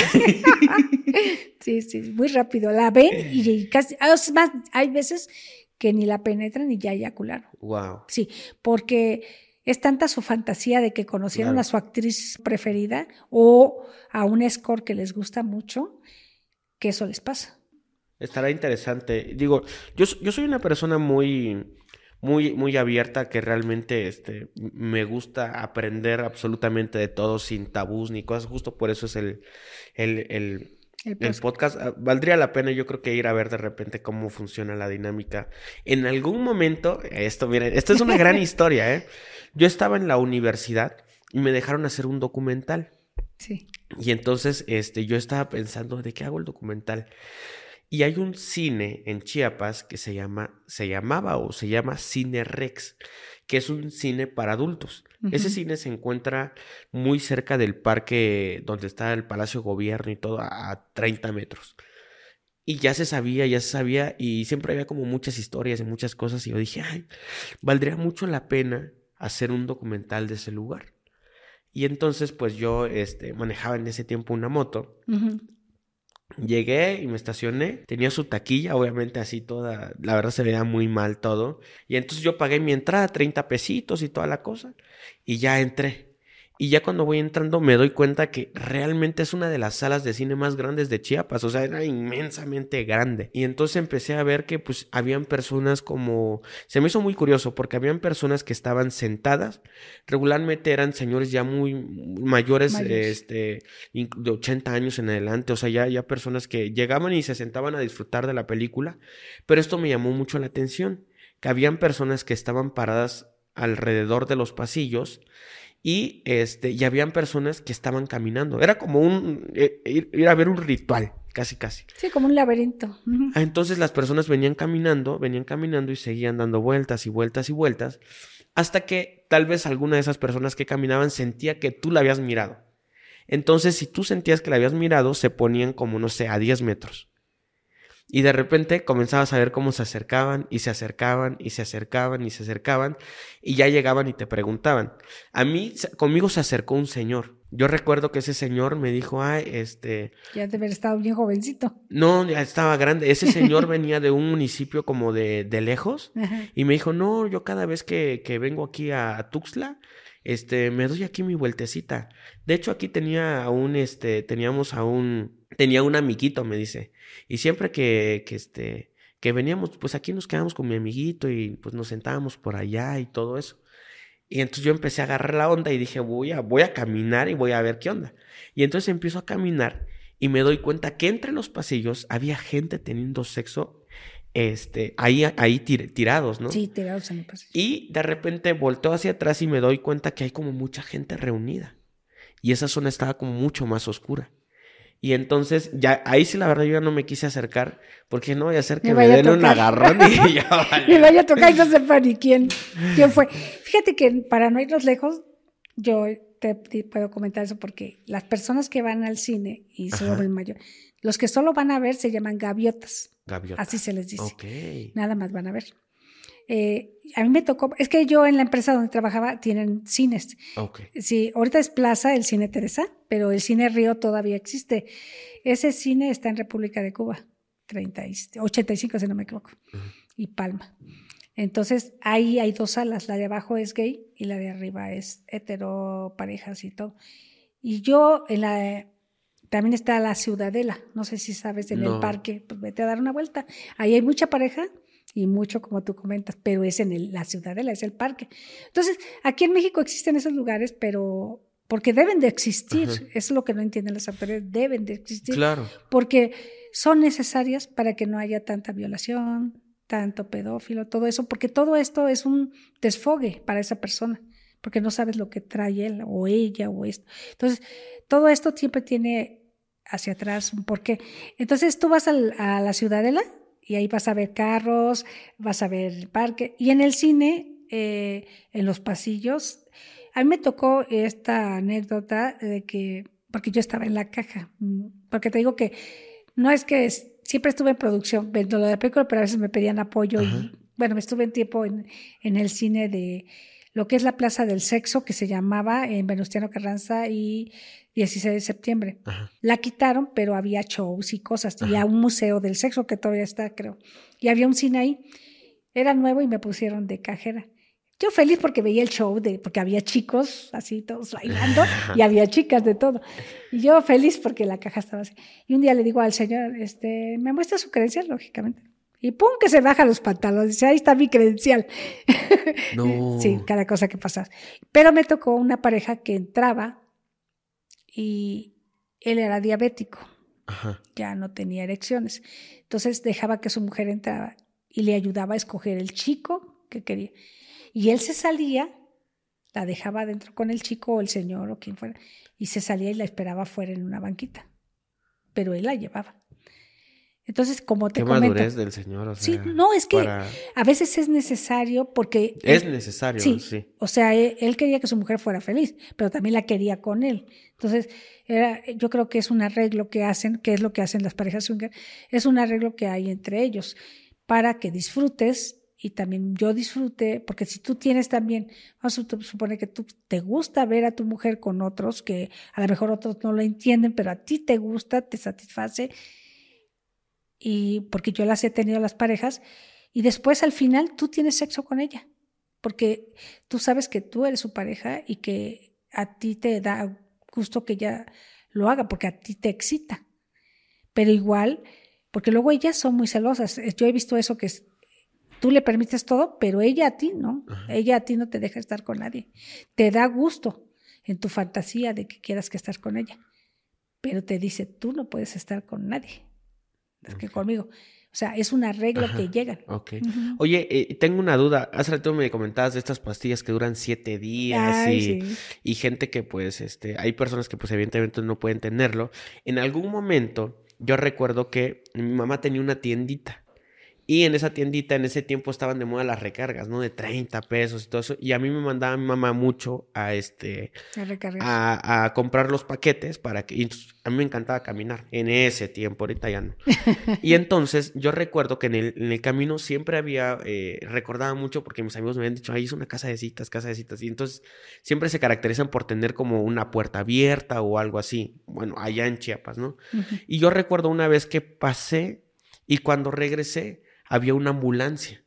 Sí, muy rápido. La ven y casi, es más, hay veces que ni la penetran y ya eyacularon. Wow. Sí, porque es tanta su fantasía de que conocieron Claro. a su actriz preferida o a un escort que les gusta mucho, que eso les pasa. Estará interesante. Digo, yo soy una persona muy abierta, que realmente me gusta aprender absolutamente de todo sin tabús ni cosas. Justo por eso es el podcast. Valdría la pena, yo creo, que ir a ver de repente cómo funciona la dinámica. En algún momento, miren, esto es una gran historia, ¿eh? Yo estaba en la universidad y me dejaron hacer un documental. Sí. Y entonces yo estaba pensando, ¿de qué hago el documental? Y hay un cine en Chiapas que se llama Cine Rex, que es un cine para adultos. Uh-huh. Ese cine se encuentra muy cerca del parque donde está el Palacio Gobierno y todo, a 30 metros. Y ya se sabía, y siempre había como muchas historias y muchas cosas, y yo dije, ay, valdría mucho la pena hacer un documental de ese lugar. Y entonces, pues yo manejaba en ese tiempo una moto. Uh-huh. Llegué y me estacioné, tenía su taquilla, obviamente así toda, la verdad se veía muy mal todo, y entonces yo pagué mi entrada, 30 pesitos y toda la cosa, y ya entré, Y ya cuando voy entrando me doy cuenta que realmente es una de las salas de cine más grandes de Chiapas, o sea, era inmensamente grande. Y entonces empecé a ver que pues habían personas como... Se me hizo muy curioso porque habían personas que estaban sentadas, regularmente eran señores ya muy mayores, de 80 años en adelante, o sea, ya personas que llegaban y se sentaban a disfrutar de la película, pero esto me llamó mucho la atención, que habían personas que estaban paradas alrededor de los pasillos y habían personas que estaban caminando. Era como ir a ver un ritual, casi. Sí, como un laberinto. Uh-huh. Entonces las personas venían caminando y seguían dando vueltas y vueltas y vueltas, hasta que tal vez alguna de esas personas que caminaban sentía que tú la habías mirado. Entonces, si tú sentías que la habías mirado, se ponían como, no sé, a 10 metros. Y de repente comenzabas a ver cómo se acercaban y se acercaban y se acercaban y se acercaban y ya llegaban y te preguntaban. Conmigo se acercó un señor. Yo recuerdo que ese señor me dijo, ya debe haber estado bien jovencito. No, ya estaba grande. Ese señor venía de un municipio como de lejos. Ajá. Y me dijo, no, yo cada vez que vengo aquí a Tuxtla, me doy aquí mi vueltecita. De hecho, aquí tenía un amiguito, me dice. Y siempre que veníamos, pues aquí nos quedamos con mi amiguito y pues nos sentábamos por allá y todo eso. Y entonces yo empecé a agarrar la onda y dije, voy a caminar y voy a ver qué onda. Y entonces empiezo a caminar y me doy cuenta que entre los pasillos había gente teniendo sexo ahí tirados, ¿no? Sí, tirados en el pasillo. Y de repente volteo hacia atrás y me doy cuenta que hay como mucha gente reunida. Y esa zona estaba como mucho más oscura. Y entonces, ya ahí sí la verdad yo ya no me quise acercar, porque no voy a hacer que me den un agarrón y ya vale. Me vaya a tocar y no sepa ni quién fue. Fíjate que para no irnos lejos, yo te puedo comentar eso porque las personas que van al cine, y son el mayor, los que solo van a ver se llaman gaviotas. Así se les dice. Okay. Nada más van a ver. A mí me tocó, es que yo en la empresa donde trabajaba tienen cines. Okay. Sí, ahorita es Plaza, el Cine Teresa, pero el Cine Río todavía existe. Ese cine está en República de Cuba, 85 si no me equivoco, y Palma. Entonces ahí hay dos salas, la de abajo es gay y la de arriba es hetero, parejas y todo. Y yo también está la Ciudadela, no sé si sabes, en el parque, pues vete a dar una vuelta. Ahí hay mucha pareja y mucho como tú comentas, pero es en la Ciudadela, es el parque. Entonces, aquí en México existen esos lugares, pero porque deben de existir, eso es lo que no entienden las autoridades, deben de existir, claro, porque son necesarias para que no haya tanta violación, tanto pedófilo, todo eso, porque todo esto es un desfogue para esa persona, porque no sabes lo que trae él o ella o esto. Entonces, todo esto siempre tiene hacia atrás un porqué. Entonces, tú vas a la Ciudadela y ahí vas a ver carros, vas a ver el parque. Y en el cine, en los pasillos, a mí me tocó esta anécdota de que, porque yo estaba en la caja, porque te digo que no es que siempre estuve en producción, viendo lo de la película, pero a veces me pedían apoyo. Y bueno, estuve un tiempo en el cine de lo que es la Plaza del Sexo, que se llamaba en Venustiano Carranza y 16 de septiembre. La quitaron, pero había shows y cosas, y a un museo del sexo que todavía está, creo. Y había un cine ahí, era nuevo y me pusieron de cajera. Yo feliz porque veía el show, porque había chicos así todos bailando y había chicas de todo. Y yo feliz porque la caja estaba así. Y un día le digo al señor, ¿me muestra su credencial? Lógicamente. Y pum, que se baja los pantalones. Dice, ahí está mi credencial. No. Sí, cada cosa que pasaba. Pero me tocó una pareja que entraba y él era diabético. Ya no tenía erecciones. Entonces dejaba que su mujer entraba y le ayudaba a escoger el chico que quería. Y él se salía, la dejaba adentro con el chico o el señor o quien fuera, y se salía y la esperaba afuera en una banquita. Pero él la llevaba. Entonces, como te comento... Qué madurez del señor, o sea... Sí, no, es que a veces es necesario porque... Es necesario, sí. O sea, él quería que su mujer fuera feliz, pero también la quería con él. Entonces, yo creo que es un arreglo que hacen, que es lo que hacen las parejas swinger, es un arreglo que hay entre ellos para que disfrutes y también yo disfrute, porque si tú tienes también, vamos a suponer que tú te gusta ver a tu mujer con otros, que a lo mejor otros no lo entienden, pero a ti te gusta, te satisface, y porque yo las he tenido las parejas, y después al final tú tienes sexo con ella, porque tú sabes que tú eres su pareja y que a ti te da gusto que ella lo haga porque a ti te excita. Pero igual, porque luego ellas son muy celosas. Yo he visto eso que tú le permites todo, pero ella a ti no. Ajá. Ella a ti no te deja estar con nadie. Te da gusto en tu fantasía de que quieras que estés con ella. Pero te dice, tú no puedes estar con nadie. Es que conmigo. O sea, es un arreglo que llegan. Ok. Ujú. Oye, tengo una duda. Hace rato me comentabas de estas pastillas que duran 7 días Ay, sí. y gente que pues, hay personas que pues evidentemente no pueden tenerlo. En algún momento yo recuerdo que mi mamá tenía una tiendita. Y en esa tiendita, en ese tiempo estaban de moda las recargas, ¿no? De 30 pesos y todo eso. Y a mí me mandaba mi mamá mucho A recargar. a comprar los paquetes para que... Y entonces, a mí me encantaba caminar en ese tiempo, ahorita ya no. Y entonces yo recuerdo que en el camino siempre había... recordaba mucho porque mis amigos me habían dicho, ay, es una casa de citas. Y entonces siempre se caracterizan por tener como una puerta abierta o algo así. Bueno, allá en Chiapas, ¿no? Ujú. Y yo recuerdo una vez que pasé y cuando regresé había una ambulancia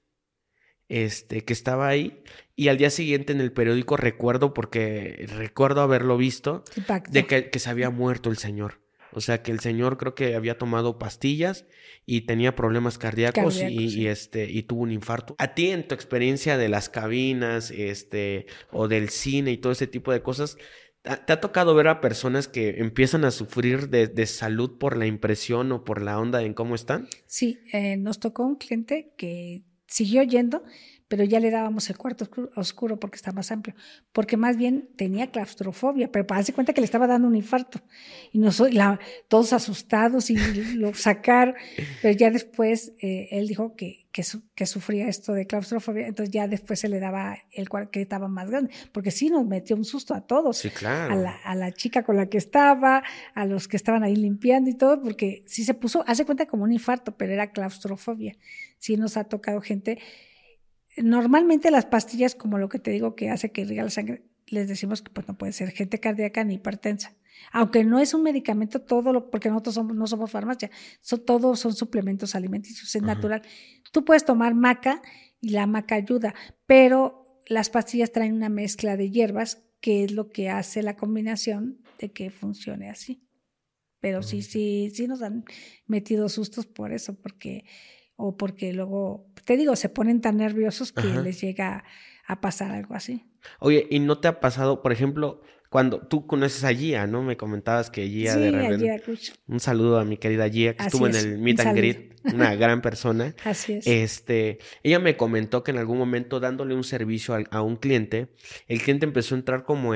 que estaba ahí y al día siguiente en el periódico recuerdo haberlo visto Impacto. de que se había muerto el señor. O sea, que el señor creo que había tomado pastillas y tenía problemas cardíacos Sí. y tuvo un infarto. A ti, en tu experiencia de las cabinas, o del cine y todo ese tipo de cosas, ¿te ha tocado ver a personas que empiezan a sufrir de salud por la impresión o por la onda en cómo están? Sí, nos tocó un cliente que siguió yendo, pero ya le dábamos el cuarto oscuro porque está más amplio, porque más bien tenía claustrofobia, pero para darse cuenta que le estaba dando un infarto. Y todos asustados y lo sacaron, pero ya después él dijo que sufría esto de claustrofobia, entonces ya después se le daba el cuarto que estaba más grande, porque sí nos metió un susto a todos, Sí, claro. a la chica con la que estaba, a los que estaban ahí limpiando y todo, porque sí se puso, hace cuenta como un infarto, pero era claustrofobia. Sí nos ha tocado gente. Normalmente las pastillas, como lo que te digo que hace que irriga la sangre, les decimos que pues no puede ser gente cardíaca ni hipertensa. Aunque no es un medicamento, porque nosotros no somos farmacia, todos son suplementos alimenticios, es natural. Tú puedes tomar maca y la maca ayuda, pero las pastillas traen una mezcla de hierbas que es lo que hace la combinación de que funcione así. Pero sí nos han metido sustos por eso, porque luego, te digo, se ponen tan nerviosos que les llega a pasar algo así. Oye, ¿y no te ha pasado, por ejemplo, cuando tú conoces a Gia, ¿no? Me comentabas que Gia de repente... Gia Ruch. Un saludo a mi querida Gia, que Así estuvo en es, el un Meet and saludo. Greet, una gran persona. Así es. Ella me comentó que en algún momento dándole un servicio a un cliente, el cliente empezó a entrar como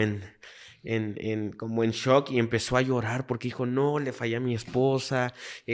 como en shock y empezó a llorar porque dijo, no, le fallé a mi esposa,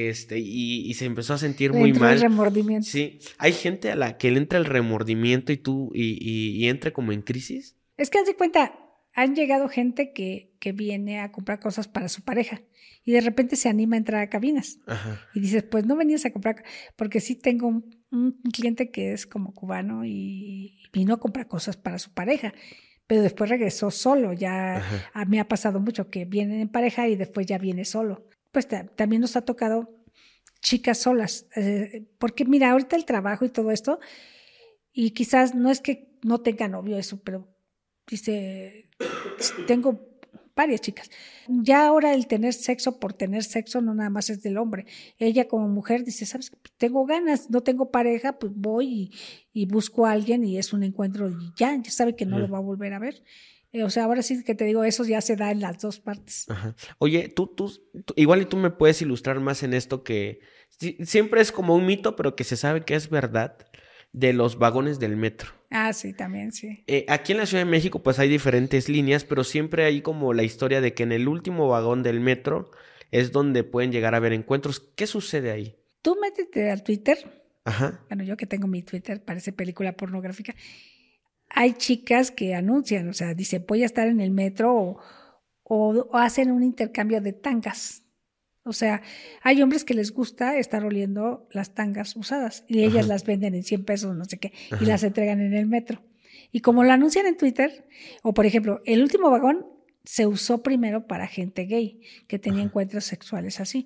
y se empezó a sentir muy Entró el mal. remordimiento. Sí, hay gente a la que le entra el remordimiento y entra como en crisis. Es que haz de cuenta, han llegado gente que viene a comprar cosas para su pareja y de repente se anima a entrar a cabinas. Ajá. Y dices, pues no venías a comprar, porque sí tengo un cliente que es como cubano y vino a comprar cosas para su pareja, pero después regresó solo. Ya a mí ha pasado mucho que vienen en pareja y después ya viene solo. Pues también nos ha tocado chicas solas, porque mira, ahorita el trabajo y todo esto, y quizás no es que no tenga novio eso, pero dice, tengo varias chicas. Ya ahora el tener sexo por tener sexo no nada más es del hombre. Ella como mujer dice, ¿sabes qué? Tengo ganas, no tengo pareja, pues voy y busco a alguien y es un encuentro y ya sabe que no lo va a volver a ver. O sea, ahora sí que te digo, eso ya se da en las dos partes. Ajá. Oye, tú igual y tú me puedes ilustrar más en esto que siempre es como un mito, pero que se sabe que es verdad, de los vagones del metro. Ah, sí, también, sí. Aquí en la Ciudad de México pues hay diferentes líneas, pero siempre hay como la historia de que en el último vagón del metro es donde pueden llegar a haber encuentros. ¿Qué sucede ahí? Tú métete al Twitter. Ajá. Bueno, yo que tengo mi Twitter, parece película pornográfica. Hay chicas que anuncian, o sea, dicen, voy a estar en el metro o hacen un intercambio de tangas. O sea, hay hombres que les gusta estar oliendo las tangas usadas y ellas las venden en 100 pesos, no sé qué, y las entregan en el metro. Y como lo anuncian en Twitter, o por ejemplo, el último vagón se usó primero para gente gay que tenía encuentros sexuales así.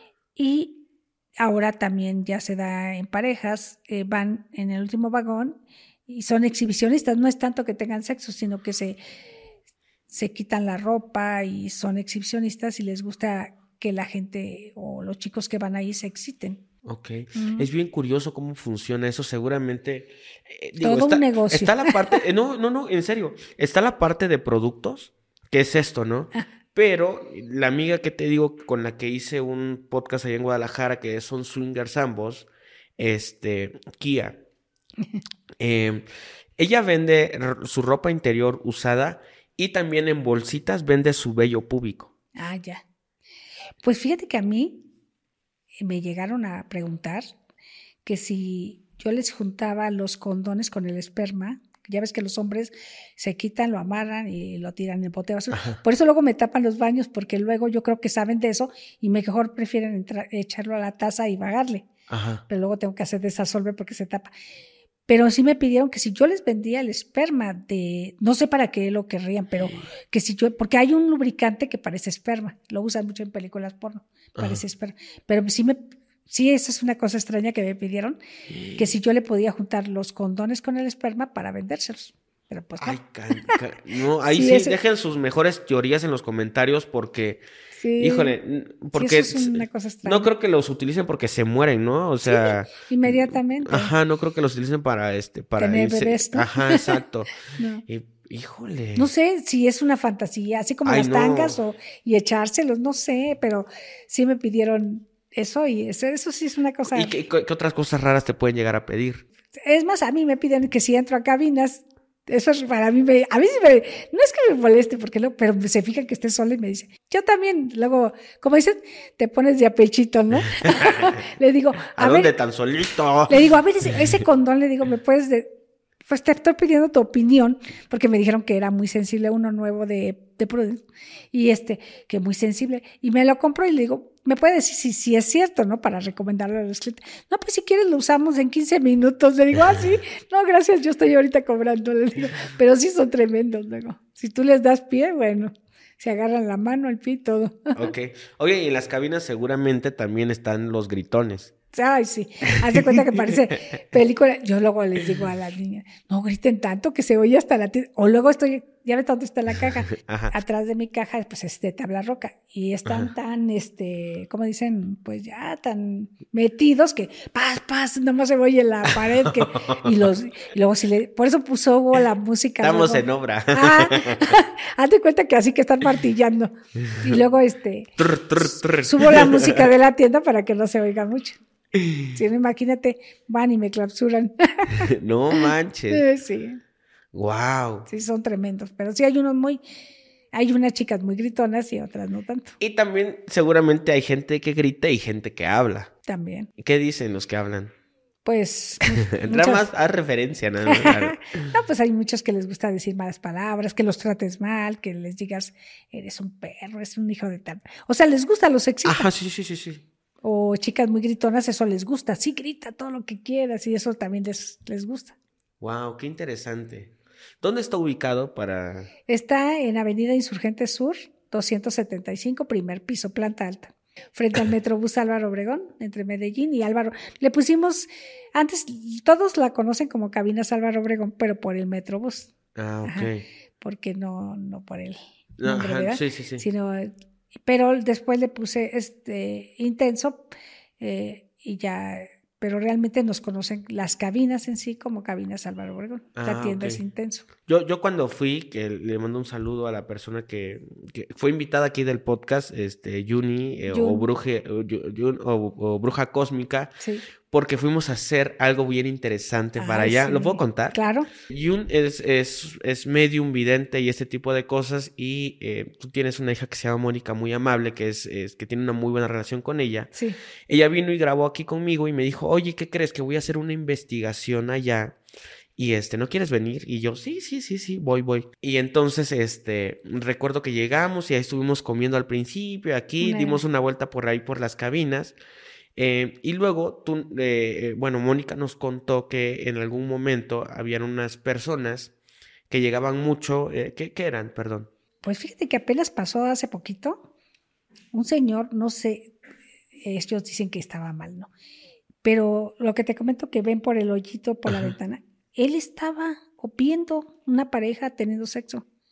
Y ahora también ya se da en parejas, van en el último vagón y son exhibicionistas. No es tanto que tengan sexo, sino que se quitan la ropa y son exhibicionistas y les gusta que la gente o los chicos que van ahí se exciten. Ok, es bien curioso cómo funciona eso, seguramente. Todo un negocio. Está la parte, no, en serio, está la parte de productos, que es esto, ¿no? Pero la amiga que te digo, con la que hice un podcast allá en Guadalajara, que son swingers ambos, Kia, ella vende su ropa interior usada y también en bolsitas vende su vello púbico. Ah, ya. Pues fíjate que a mí me llegaron a preguntar que si yo les juntaba los condones con el esperma. Ya ves que los hombres se quitan, lo amarran y lo tiran en el bote de basura. Ajá. Por eso luego me tapan los baños, porque luego yo creo que saben de eso y mejor prefieren echarlo a la taza y vagarle. Ajá. Pero luego tengo que hacer desasolver porque se tapa. Pero sí me pidieron que si yo les vendía el esperma de, no sé para qué lo querrían, pero que si yo, porque hay un lubricante que parece esperma, lo usan mucho en películas porno, parece esperma. Pero sí, esa es una cosa extraña que me pidieron, que si yo le podía juntar los condones con el esperma para vendérselos. Pero pues no. No, ahí sí dejen sus mejores teorías en los comentarios porque, híjole, porque sí, eso es una cosa extraña. No creo que los utilicen porque se mueren, ¿no? O sea, sí, inmediatamente. Ajá, no creo que los utilicen para tener bebés, ¿no? Ajá, exacto. No. Híjole. No sé si es una fantasía, así como las tangas y echárselos, no sé, pero sí me pidieron eso y eso sí es una cosa. ¿Y qué otras cosas raras te pueden llegar a pedir? Es más, a mí me piden que si entro a cabinas, eso es para mí, no es que me moleste, pero se fijan que esté sola y me dice, yo también, luego, como dicen, te pones de apechito, ¿no? Le digo, ¿a dónde tan solito? Le digo, a ver, ese condón, le digo, ¿me puedes pues te estoy pidiendo tu opinión, porque me dijeron que era muy sensible, uno nuevo de Prudence, y que muy sensible, y me lo compro y le digo, ¿me puede decir si es cierto, no? Para recomendarlo a los clientes. No, pues si quieres lo usamos en 15 minutos. Le digo, sí, no, gracias, yo estoy ahorita cobrando, le digo, pero sí son tremendos, luego. Si tú les das pie, bueno, se agarran la mano, el pie y todo. Ok. Oye, y en las cabinas seguramente también están los gritones. Ay, sí, haz de cuenta que parece película. Yo luego les digo a las niñas, no griten tanto que se oye hasta la tienda. O luego ya ves dónde está la caja. Ajá. Atrás de mi caja, pues tabla roca. Y están tan, ¿cómo dicen? Pues ya tan metidos que paz, nomás se oye en la pared. Y luego por eso puso la música. Estamos luego, en obra. Haz de cuenta que así que están martillando. Y luego subo la música de la tienda para que no se oiga mucho. Si no, imagínate, van y me clausuran. No manches. Sí. Wow. Sí, son tremendos. Pero sí hay unas chicas muy gritonas y otras no tanto. Y también seguramente hay gente que grita y gente que habla. También. ¿Qué dicen los que hablan? Pues. Nada más haz referencia, nada más. No, pues hay muchos que les gusta decir malas palabras, que los trates mal, que les digas, eres un perro, eres un hijo de tal. O sea, les gusta, los excita. Ajá, sí. O chicas muy gritonas, eso les gusta. Sí, grita todo lo que quieras y eso también les gusta. Wow, qué interesante. ¿Dónde está ubicado para...? Está en Avenida Insurgente Sur, 275, primer piso, planta alta. Frente al Metrobús Álvaro Obregón, entre Medellín y Álvaro. Le pusimos, antes todos la conocen como Cabinas Álvaro Obregón, pero por el Metrobús. Ah, ok. Ajá, porque no por el nombre, ajá, ¿verdad? Sí. Sino, pero después le puse intenso y ya, pero realmente nos conocen las cabinas en sí como Cabinas Álvaro Obregón. La tienda es intenso. Yo cuando fui, que le mando un saludo a la persona que fue invitada aquí del podcast, Yuni, o Bruja Cósmica, sí. Porque fuimos a hacer algo bien interesante para allá. Sí. ¿Lo puedo contar? Claro. Yun es medium, vidente y este tipo de cosas, y tú tienes una hija que se llama Mónica, muy amable, que que tiene una muy buena relación con ella. Sí. Ella vino y grabó aquí conmigo y me dijo, oye, ¿qué crees? Que voy a hacer una investigación allá. Y ¿no quieres venir? Y yo, sí, voy. Y entonces, recuerdo que llegamos y ahí estuvimos comiendo al principio, aquí, dimos una vuelta por ahí por las cabinas. Y luego, Mónica nos contó que en algún momento habían unas personas que llegaban mucho, ¿qué eran? Perdón. Pues fíjate que apenas pasó hace poquito, un señor, no sé, ellos dicen que estaba mal, ¿no? Pero lo que te comento que ven por el hoyito, por la ventana, él estaba viendo una pareja teniendo sexo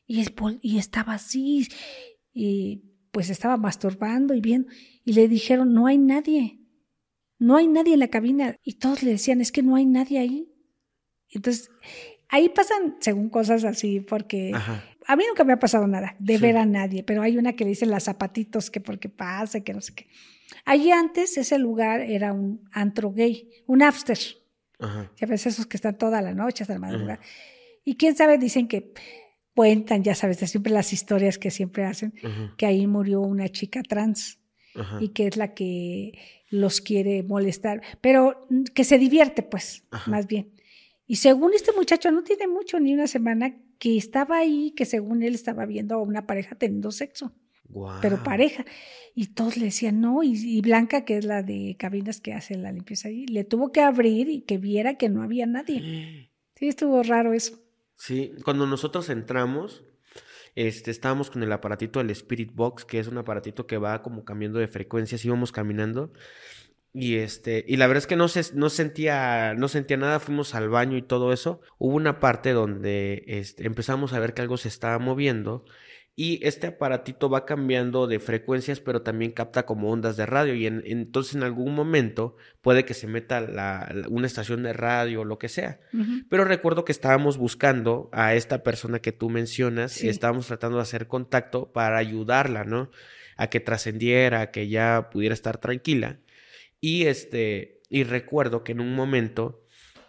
y estaba así, y pues estaba masturbando y viendo, y le dijeron, no hay nadie en la cabina, y todos le decían, es que no hay nadie ahí. Entonces, ahí pasan según cosas así, porque Ajá. a mí nunca me ha pasado nada de Sí. ver a nadie, pero hay una que le dicen las zapatitos, que porque pasa, que no sé qué. Allí antes ese lugar era un antro gay, un after. Ajá. Ya ves esos que están toda la noche hasta la madrugada. Y quién sabe, dicen que cuentan, ya sabes, de siempre las historias que siempre hacen, Ajá. que ahí murió una chica trans Ajá. y que es la que los quiere molestar, pero que se divierte, pues, Ajá. más bien. Y según este muchacho, no tiene mucho, ni una semana, que estaba ahí, que según él estaba viendo a una pareja teniendo sexo, Guau. pero pareja. Y todos le decían no, y Blanca, que es la de cabinas que hace la limpieza ahí, le tuvo que abrir y que viera que no había nadie. Sí, estuvo raro eso. Sí, cuando nosotros entramos, estábamos con el aparatito del Spirit Box, que es un aparatito que va como cambiando de frecuencias, íbamos caminando y y la verdad es que no sentía nada, fuimos al baño y todo eso. Hubo una parte donde empezamos a ver que algo se estaba moviendo y este aparatito va cambiando de frecuencias, pero también capta como ondas de radio y entonces en algún momento puede que se meta una estación de radio o lo que sea. Ujú. Pero recuerdo que estábamos buscando a esta persona que tú mencionas Sí. y estábamos tratando de hacer contacto para ayudarla, ¿no? A que trascendiera, a que ya pudiera estar tranquila. Y y recuerdo que en un momento,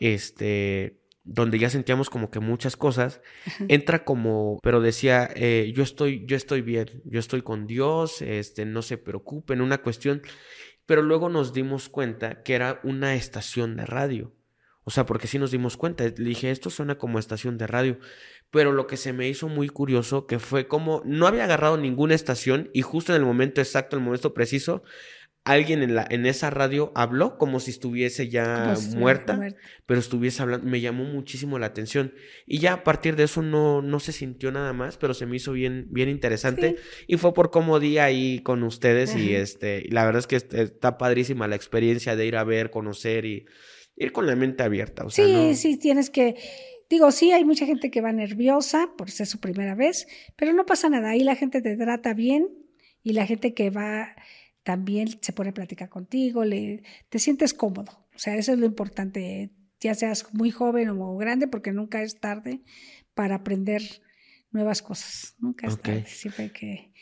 donde ya sentíamos como que muchas cosas, entra como, pero decía, yo estoy bien, yo estoy con Dios, no se preocupen, una cuestión, pero luego nos dimos cuenta que era una estación de radio. O sea, porque sí nos dimos cuenta, le dije, esto suena como estación de radio, pero lo que se me hizo muy curioso que fue como, no había agarrado ninguna estación y justo en el momento exacto, en el momento preciso, alguien en esa radio habló como si estuviese ya Como si estuviera muerta, pero estuviese hablando, me llamó muchísimo la atención y ya a partir de eso no se sintió nada más, pero se me hizo bien interesante y fue por cómo di ahí con ustedes y y la verdad es que está padrísima la experiencia de ir a ver, conocer y ir con la mente abierta, o sea, Sí, no... sí, tienes que, digo, sí, hay mucha gente que va nerviosa por ser su primera vez, pero no pasa nada, ahí la gente te trata bien y la gente que va también se pone a platicar contigo, te sientes cómodo, o sea, eso es lo importante, ya seas muy joven o grande, porque nunca es tarde para aprender nuevas cosas, nunca es tarde, siempre hay que,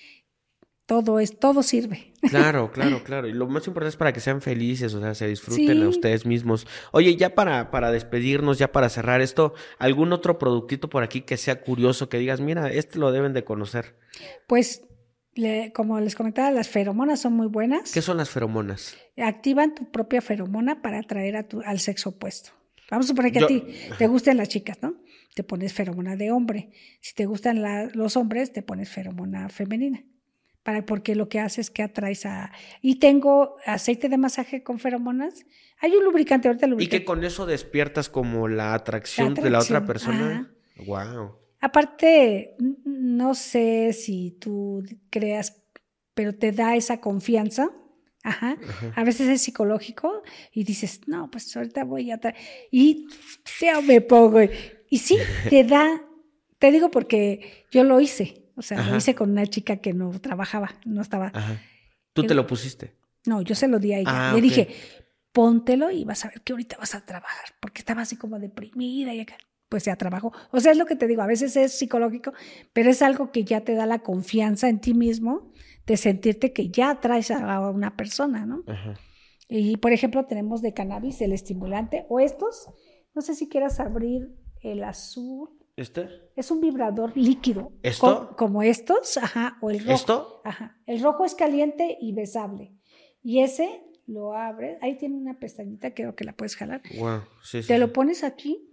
todo sirve. Claro. Y lo más importante es para que sean felices, o sea, se disfruten Sí. a ustedes mismos. Oye, ya para despedirnos, ya para cerrar esto, ¿algún otro productito por aquí que sea curioso, que digas, mira, lo deben de conocer? Pues, como les comentaba, las feromonas son muy buenas. ¿Qué son las feromonas? Activan tu propia feromona para atraer al sexo opuesto. Vamos a suponer que Yo- a ti te gustan las chicas, ¿no? Te pones feromona de hombre. Si te gustan los hombres, te pones feromona femenina. Porque lo que hace es que atraes a... Y tengo aceite de masaje con feromonas. Hay un lubricante, ahorita Y lubricante. que con eso despiertas como la atracción La de la otra atracción, persona. Wow. Aparte, no sé si tú creas, pero te da esa confianza. Ajá. A veces es psicológico y dices, no, pues ahorita voy a... Y feo me pongo. Y sí, te da, te digo porque yo lo hice. O sea, Ajá. lo hice con una chica que no trabajaba, no estaba... Ajá. ¿Tú te lo pusiste? No, yo se lo di a ella. Ah, Le ok. dije, póntelo y vas a ver que ahorita vas a trabajar, porque estaba así como deprimida y acá. Pues ya trabajó. O sea, es lo que te digo, a veces es psicológico, pero es algo que ya te da la confianza en ti mismo de sentirte que ya atraes a una persona, ¿no? Ajá. Y, por ejemplo, tenemos de cannabis el estimulante, o estos, no sé si quieras abrir el azul. Es un vibrador líquido. ¿Esto? Como estos, ajá, o el rojo. ¿Esto? Ajá. El rojo es caliente y besable. Y ese lo abres, ahí tiene una pestañita, creo que la puedes jalar. Wow. Sí, Te lo pones aquí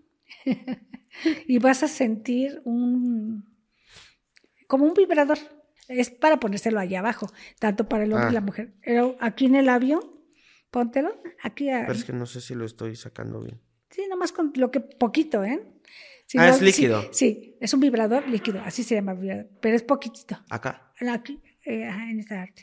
y vas a sentir como un vibrador. Es para ponérselo allá abajo, tanto para el hombre y la mujer. Pero aquí en el labio, póntelo. Aquí. Pero es que no sé si lo estoy sacando bien. Sí, nomás con lo que poquito, ¿eh? Si es líquido. Sí, es un vibrador líquido, así se llama vibrador, pero es poquitito. Acá. Aquí, en esta parte.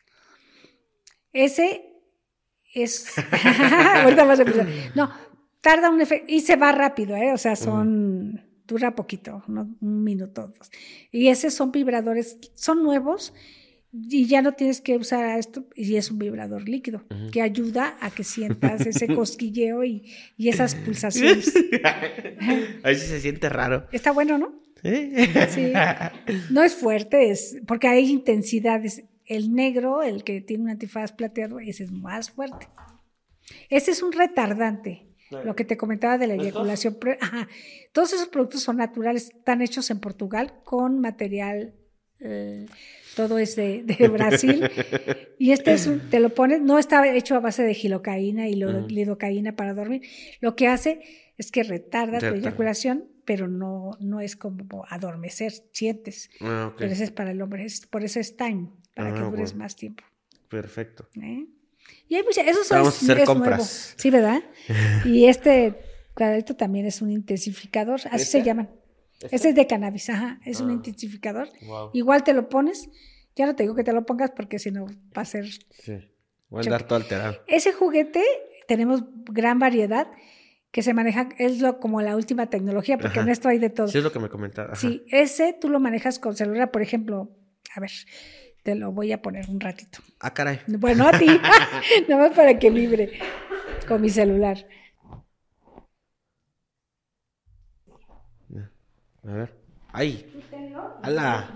Ese es... Ahorita vas a empezar. No, tarda un efecto, y se va rápido, ¿eh? O sea, son dura poquito, un minuto, 2. Y esos son vibradores, son nuevos y ya no tienes que usar esto, y es un vibrador líquido que ayuda a que sientas ese cosquilleo y esas pulsaciones. Ahí sí se siente raro. Está bueno, ¿no? Sí. No es fuerte, porque hay intensidades. El negro, el que tiene un antifaz plateado, ese es más fuerte. Ese es un retardante. Lo que te comentaba de la eyaculación. Ajá. Todos esos productos son naturales, están hechos en Portugal con material, todo es de Brasil. Y te lo pones, no está hecho a base de gilocaína y lidocaína para dormir. Lo que hace es que retarda tu eyaculación, pero no es como adormecer, sientes. Okay. Pero ese es para el hombre, por eso es time, para que dures más tiempo. Perfecto. Y hay esos vamos a hacer compras. Nuevo. Sí, ¿verdad? Y este cuadrito también es un intensificador, así se llaman. Ese es de cannabis, es un intensificador. Wow. Igual te lo pones, ya no te digo que te lo pongas porque si no va a ser... Sí, voy a andar todo alterado. Ese juguete, tenemos gran variedad que se maneja, es como la última tecnología, porque en esto hay de todo. Sí, es lo que me comentaba. Sí, ese tú lo manejas con celular, por ejemplo, a ver, te lo voy a poner un ratito. Ah, caray. Bueno, a ti, nada más para que vibre con mi celular. A ver. ¡Ay! ¡Hala!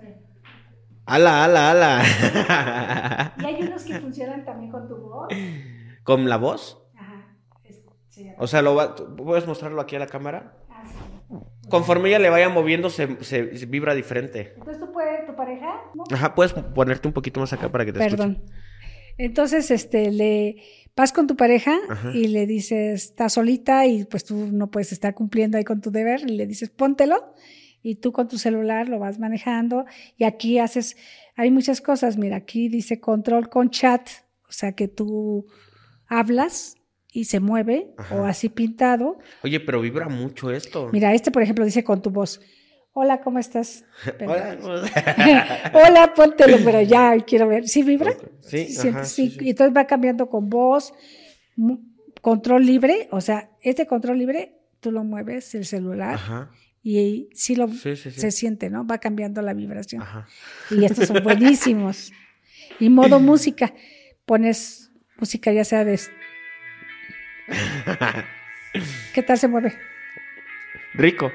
¡Hala! Y hay unos que funcionan también con tu voz. ¿Con la voz? Ajá. Sí. O sea, ¿puedes mostrarlo aquí a la cámara? Sí. Conforme ella le vaya moviendo, se vibra diferente. Entonces tú puedes, tu pareja, ¿no? Ajá, puedes ponerte un poquito más acá para que te escuche. Entonces, le vas con tu pareja y le dices, está solita y pues tú no puedes estar cumpliendo ahí con tu deber, y le dices, póntelo, y tú con tu celular lo vas manejando, y aquí hay muchas cosas, mira, aquí dice control con chat, o sea que tú hablas y se mueve, o así pintado. Oye, pero vibra mucho esto. Mira, por ejemplo dice con tu voz, hola, ¿cómo estás? Hola. Hola, póntelo, pero ya quiero ver. ¿Sí vibra? Sí, sí. Y entonces va cambiando con voz, control libre, o sea, control libre, tú lo mueves, el celular, y sí se siente, ¿no? Va cambiando la vibración. Y estos son buenísimos. Y modo música, pones música ya sea de... ¿Qué tal se mueve? Rico.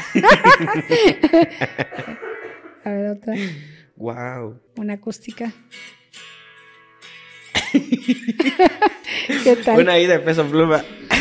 A ver, otra. Wow. Una acústica. ¿Qué tal? Una ahí de Peso Pluma.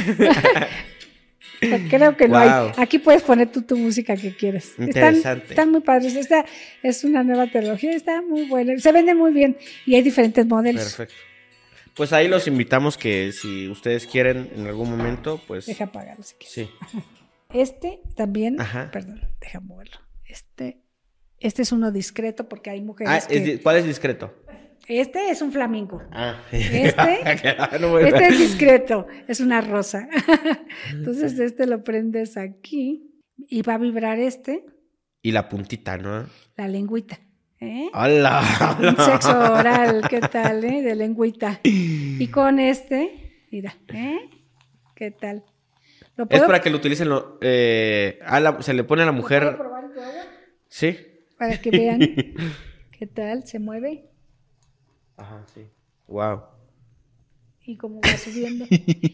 Creo que no hay. Aquí puedes poner tú tu música que quieres. Interesante. Están muy padres. Esta es una nueva tecnología, está muy buena. Se vende muy bien y hay diferentes modelos. Perfecto. Pues ahí los invitamos que si ustedes quieren en algún momento, pues... Deja apagarlo si quieres. Sí. También, perdón, deja moverlo. Este es uno discreto porque hay mujeres ¿cuál es discreto? Este es un flamenco. Este es discreto, es una rosa. Entonces lo prendes aquí y va a vibrar y la puntita, ¿no? La lengüita. ¡Hola! Un sexo oral, ¿qué tal, de lengüita? Y con mira, ¿qué tal? Es para que lo utilicen, se le pone a la mujer... ¿Puedo probar tu agua? Sí. Para que vean qué tal, se mueve. Ajá, sí. Wow. Y cómo va subiendo.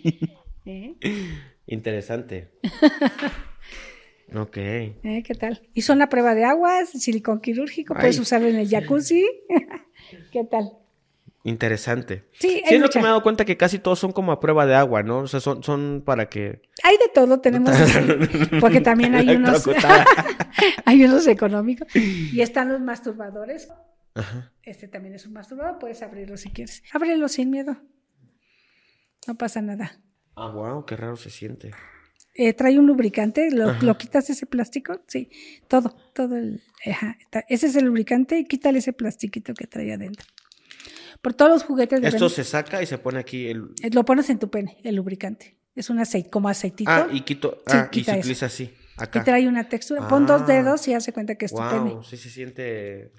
Interesante. Ok. ¿Qué tal? Hizo una prueba de agua, silicón quirúrgico, puedes usarlo en el jacuzzi. ¿Qué tal? Interesante. Sí, es lo que me he dado cuenta que casi todos son como a prueba de agua, ¿no? O sea, son para que... Hay de todo, tenemos... porque también hay unos... hay unos económicos. Y están los masturbadores. También es un masturbador, puedes abrirlo si quieres. Ábrelo sin miedo. No pasa nada. Wow, qué raro se siente. Trae un lubricante, lo quitas ese plástico, sí, todo ese es el lubricante y quítale ese plastiquito que trae adentro. Por todos los juguetes. Esto se saca y se pone aquí lo pones en tu pene, el lubricante. Es un aceite, como aceitito. Y quito, y se utiliza así, acá. Y trae una textura. Pon 2 dedos y hace cuenta que es tu pene. Sí se siente.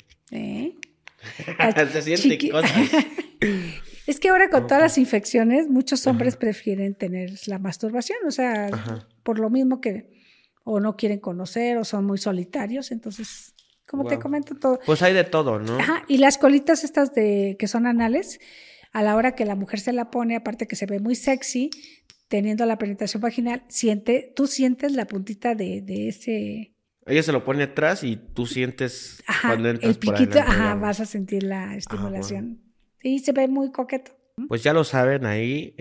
Se siente cosas. Es que ahora con todas las infecciones, muchos hombres prefieren tener la masturbación, o sea, por lo mismo que o no quieren conocer o son muy solitarios. Entonces, como te Wow. comento, todo. Pues hay de todo, ¿no? Ajá, y las colitas estas que son anales, a la hora que la mujer se la pone, aparte que se ve muy sexy, teniendo la penetración vaginal, tú sientes la puntita de ese, Ella se lo pone atrás y tú sientes ajá, cuando entras el por piquito, adelante, ajá, digamos. vas a sentir la estimulación. Y se ve muy coqueto. Pues ya lo saben ahí,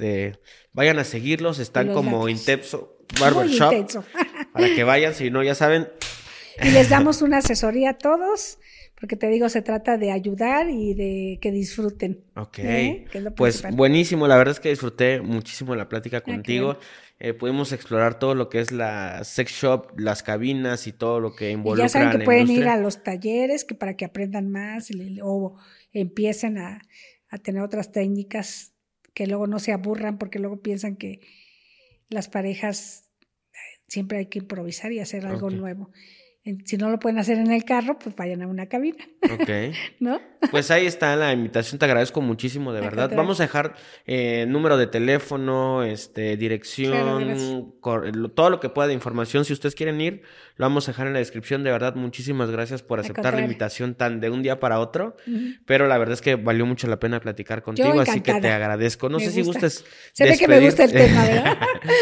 vayan a seguirlos, están Los como datos. Intenso Muy Barbershop, intenso. para que vayan, si no, ya saben. Y les damos una asesoría a todos, porque te digo, se trata de ayudar y de que disfruten. Ok, Que es lo pues principal. buenísimo, la verdad es que disfruté muchísimo la plática qué contigo. Pudimos explorar todo lo que es la sex shop, las cabinas y todo lo que Y involucra ya saben que la pueden ir industria. a los talleres que para que aprendan más o empiecen a tener otras técnicas, que luego no se aburran, porque luego piensan que las parejas siempre hay que improvisar y hacer algo Ok. nuevo. Si no lo pueden hacer en el carro, pues vayan a una cabina, Ok. ¿no? Pues ahí está la invitación, te agradezco muchísimo, de Al verdad. contrario. Vamos a dejar número de teléfono, Claro, dirección, gracias. todo lo que pueda de información. Si ustedes quieren ir, lo vamos a dejar en la descripción. De verdad, muchísimas gracias por Al aceptar la contrario. invitación tan de un día para otro. Ujú. Pero la verdad es que valió mucho la pena platicar contigo, así que te encantada. agradezco. No Me sé si gusta. gustes Se ve que me gusta el despedirte. tema, ¿verdad?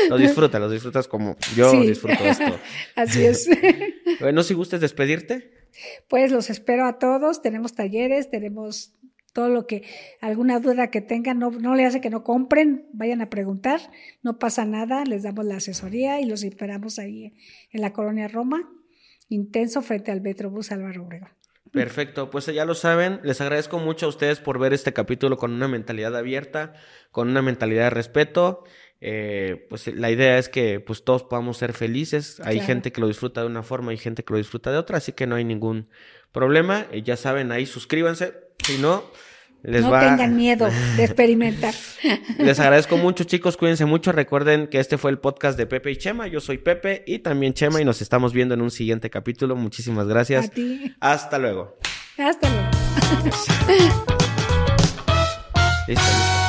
Lo disfrutas como yo Sí. disfruto esto. Así es. Bueno, si gustes despedirte. Pues los espero a todos. Tenemos talleres, tenemos todo lo que, alguna duda que tengan, no le hace que no compren, vayan a preguntar, no pasa nada, les damos la asesoría y los esperamos ahí en la Colonia Roma, Intenso, frente al Metrobús Álvaro Obregón. Perfecto, pues ya lo saben, les agradezco mucho a ustedes por ver este capítulo con una mentalidad abierta, con una mentalidad de respeto. Pues la idea es que pues todos podamos ser felices. Hay Claro. gente que lo disfruta de una forma y gente que lo disfruta de otra, así que no hay ningún problema. Ya saben, ahí suscríbanse, si no les No va. tengan miedo de experimentar. Les agradezco mucho, chicos, cuídense mucho. Recuerden que este fue el podcast de Pepe y Chema. Yo soy Pepe y también Chema y nos estamos viendo en un siguiente capítulo. Muchísimas gracias. A ti. Hasta luego. Hasta luego. Listo.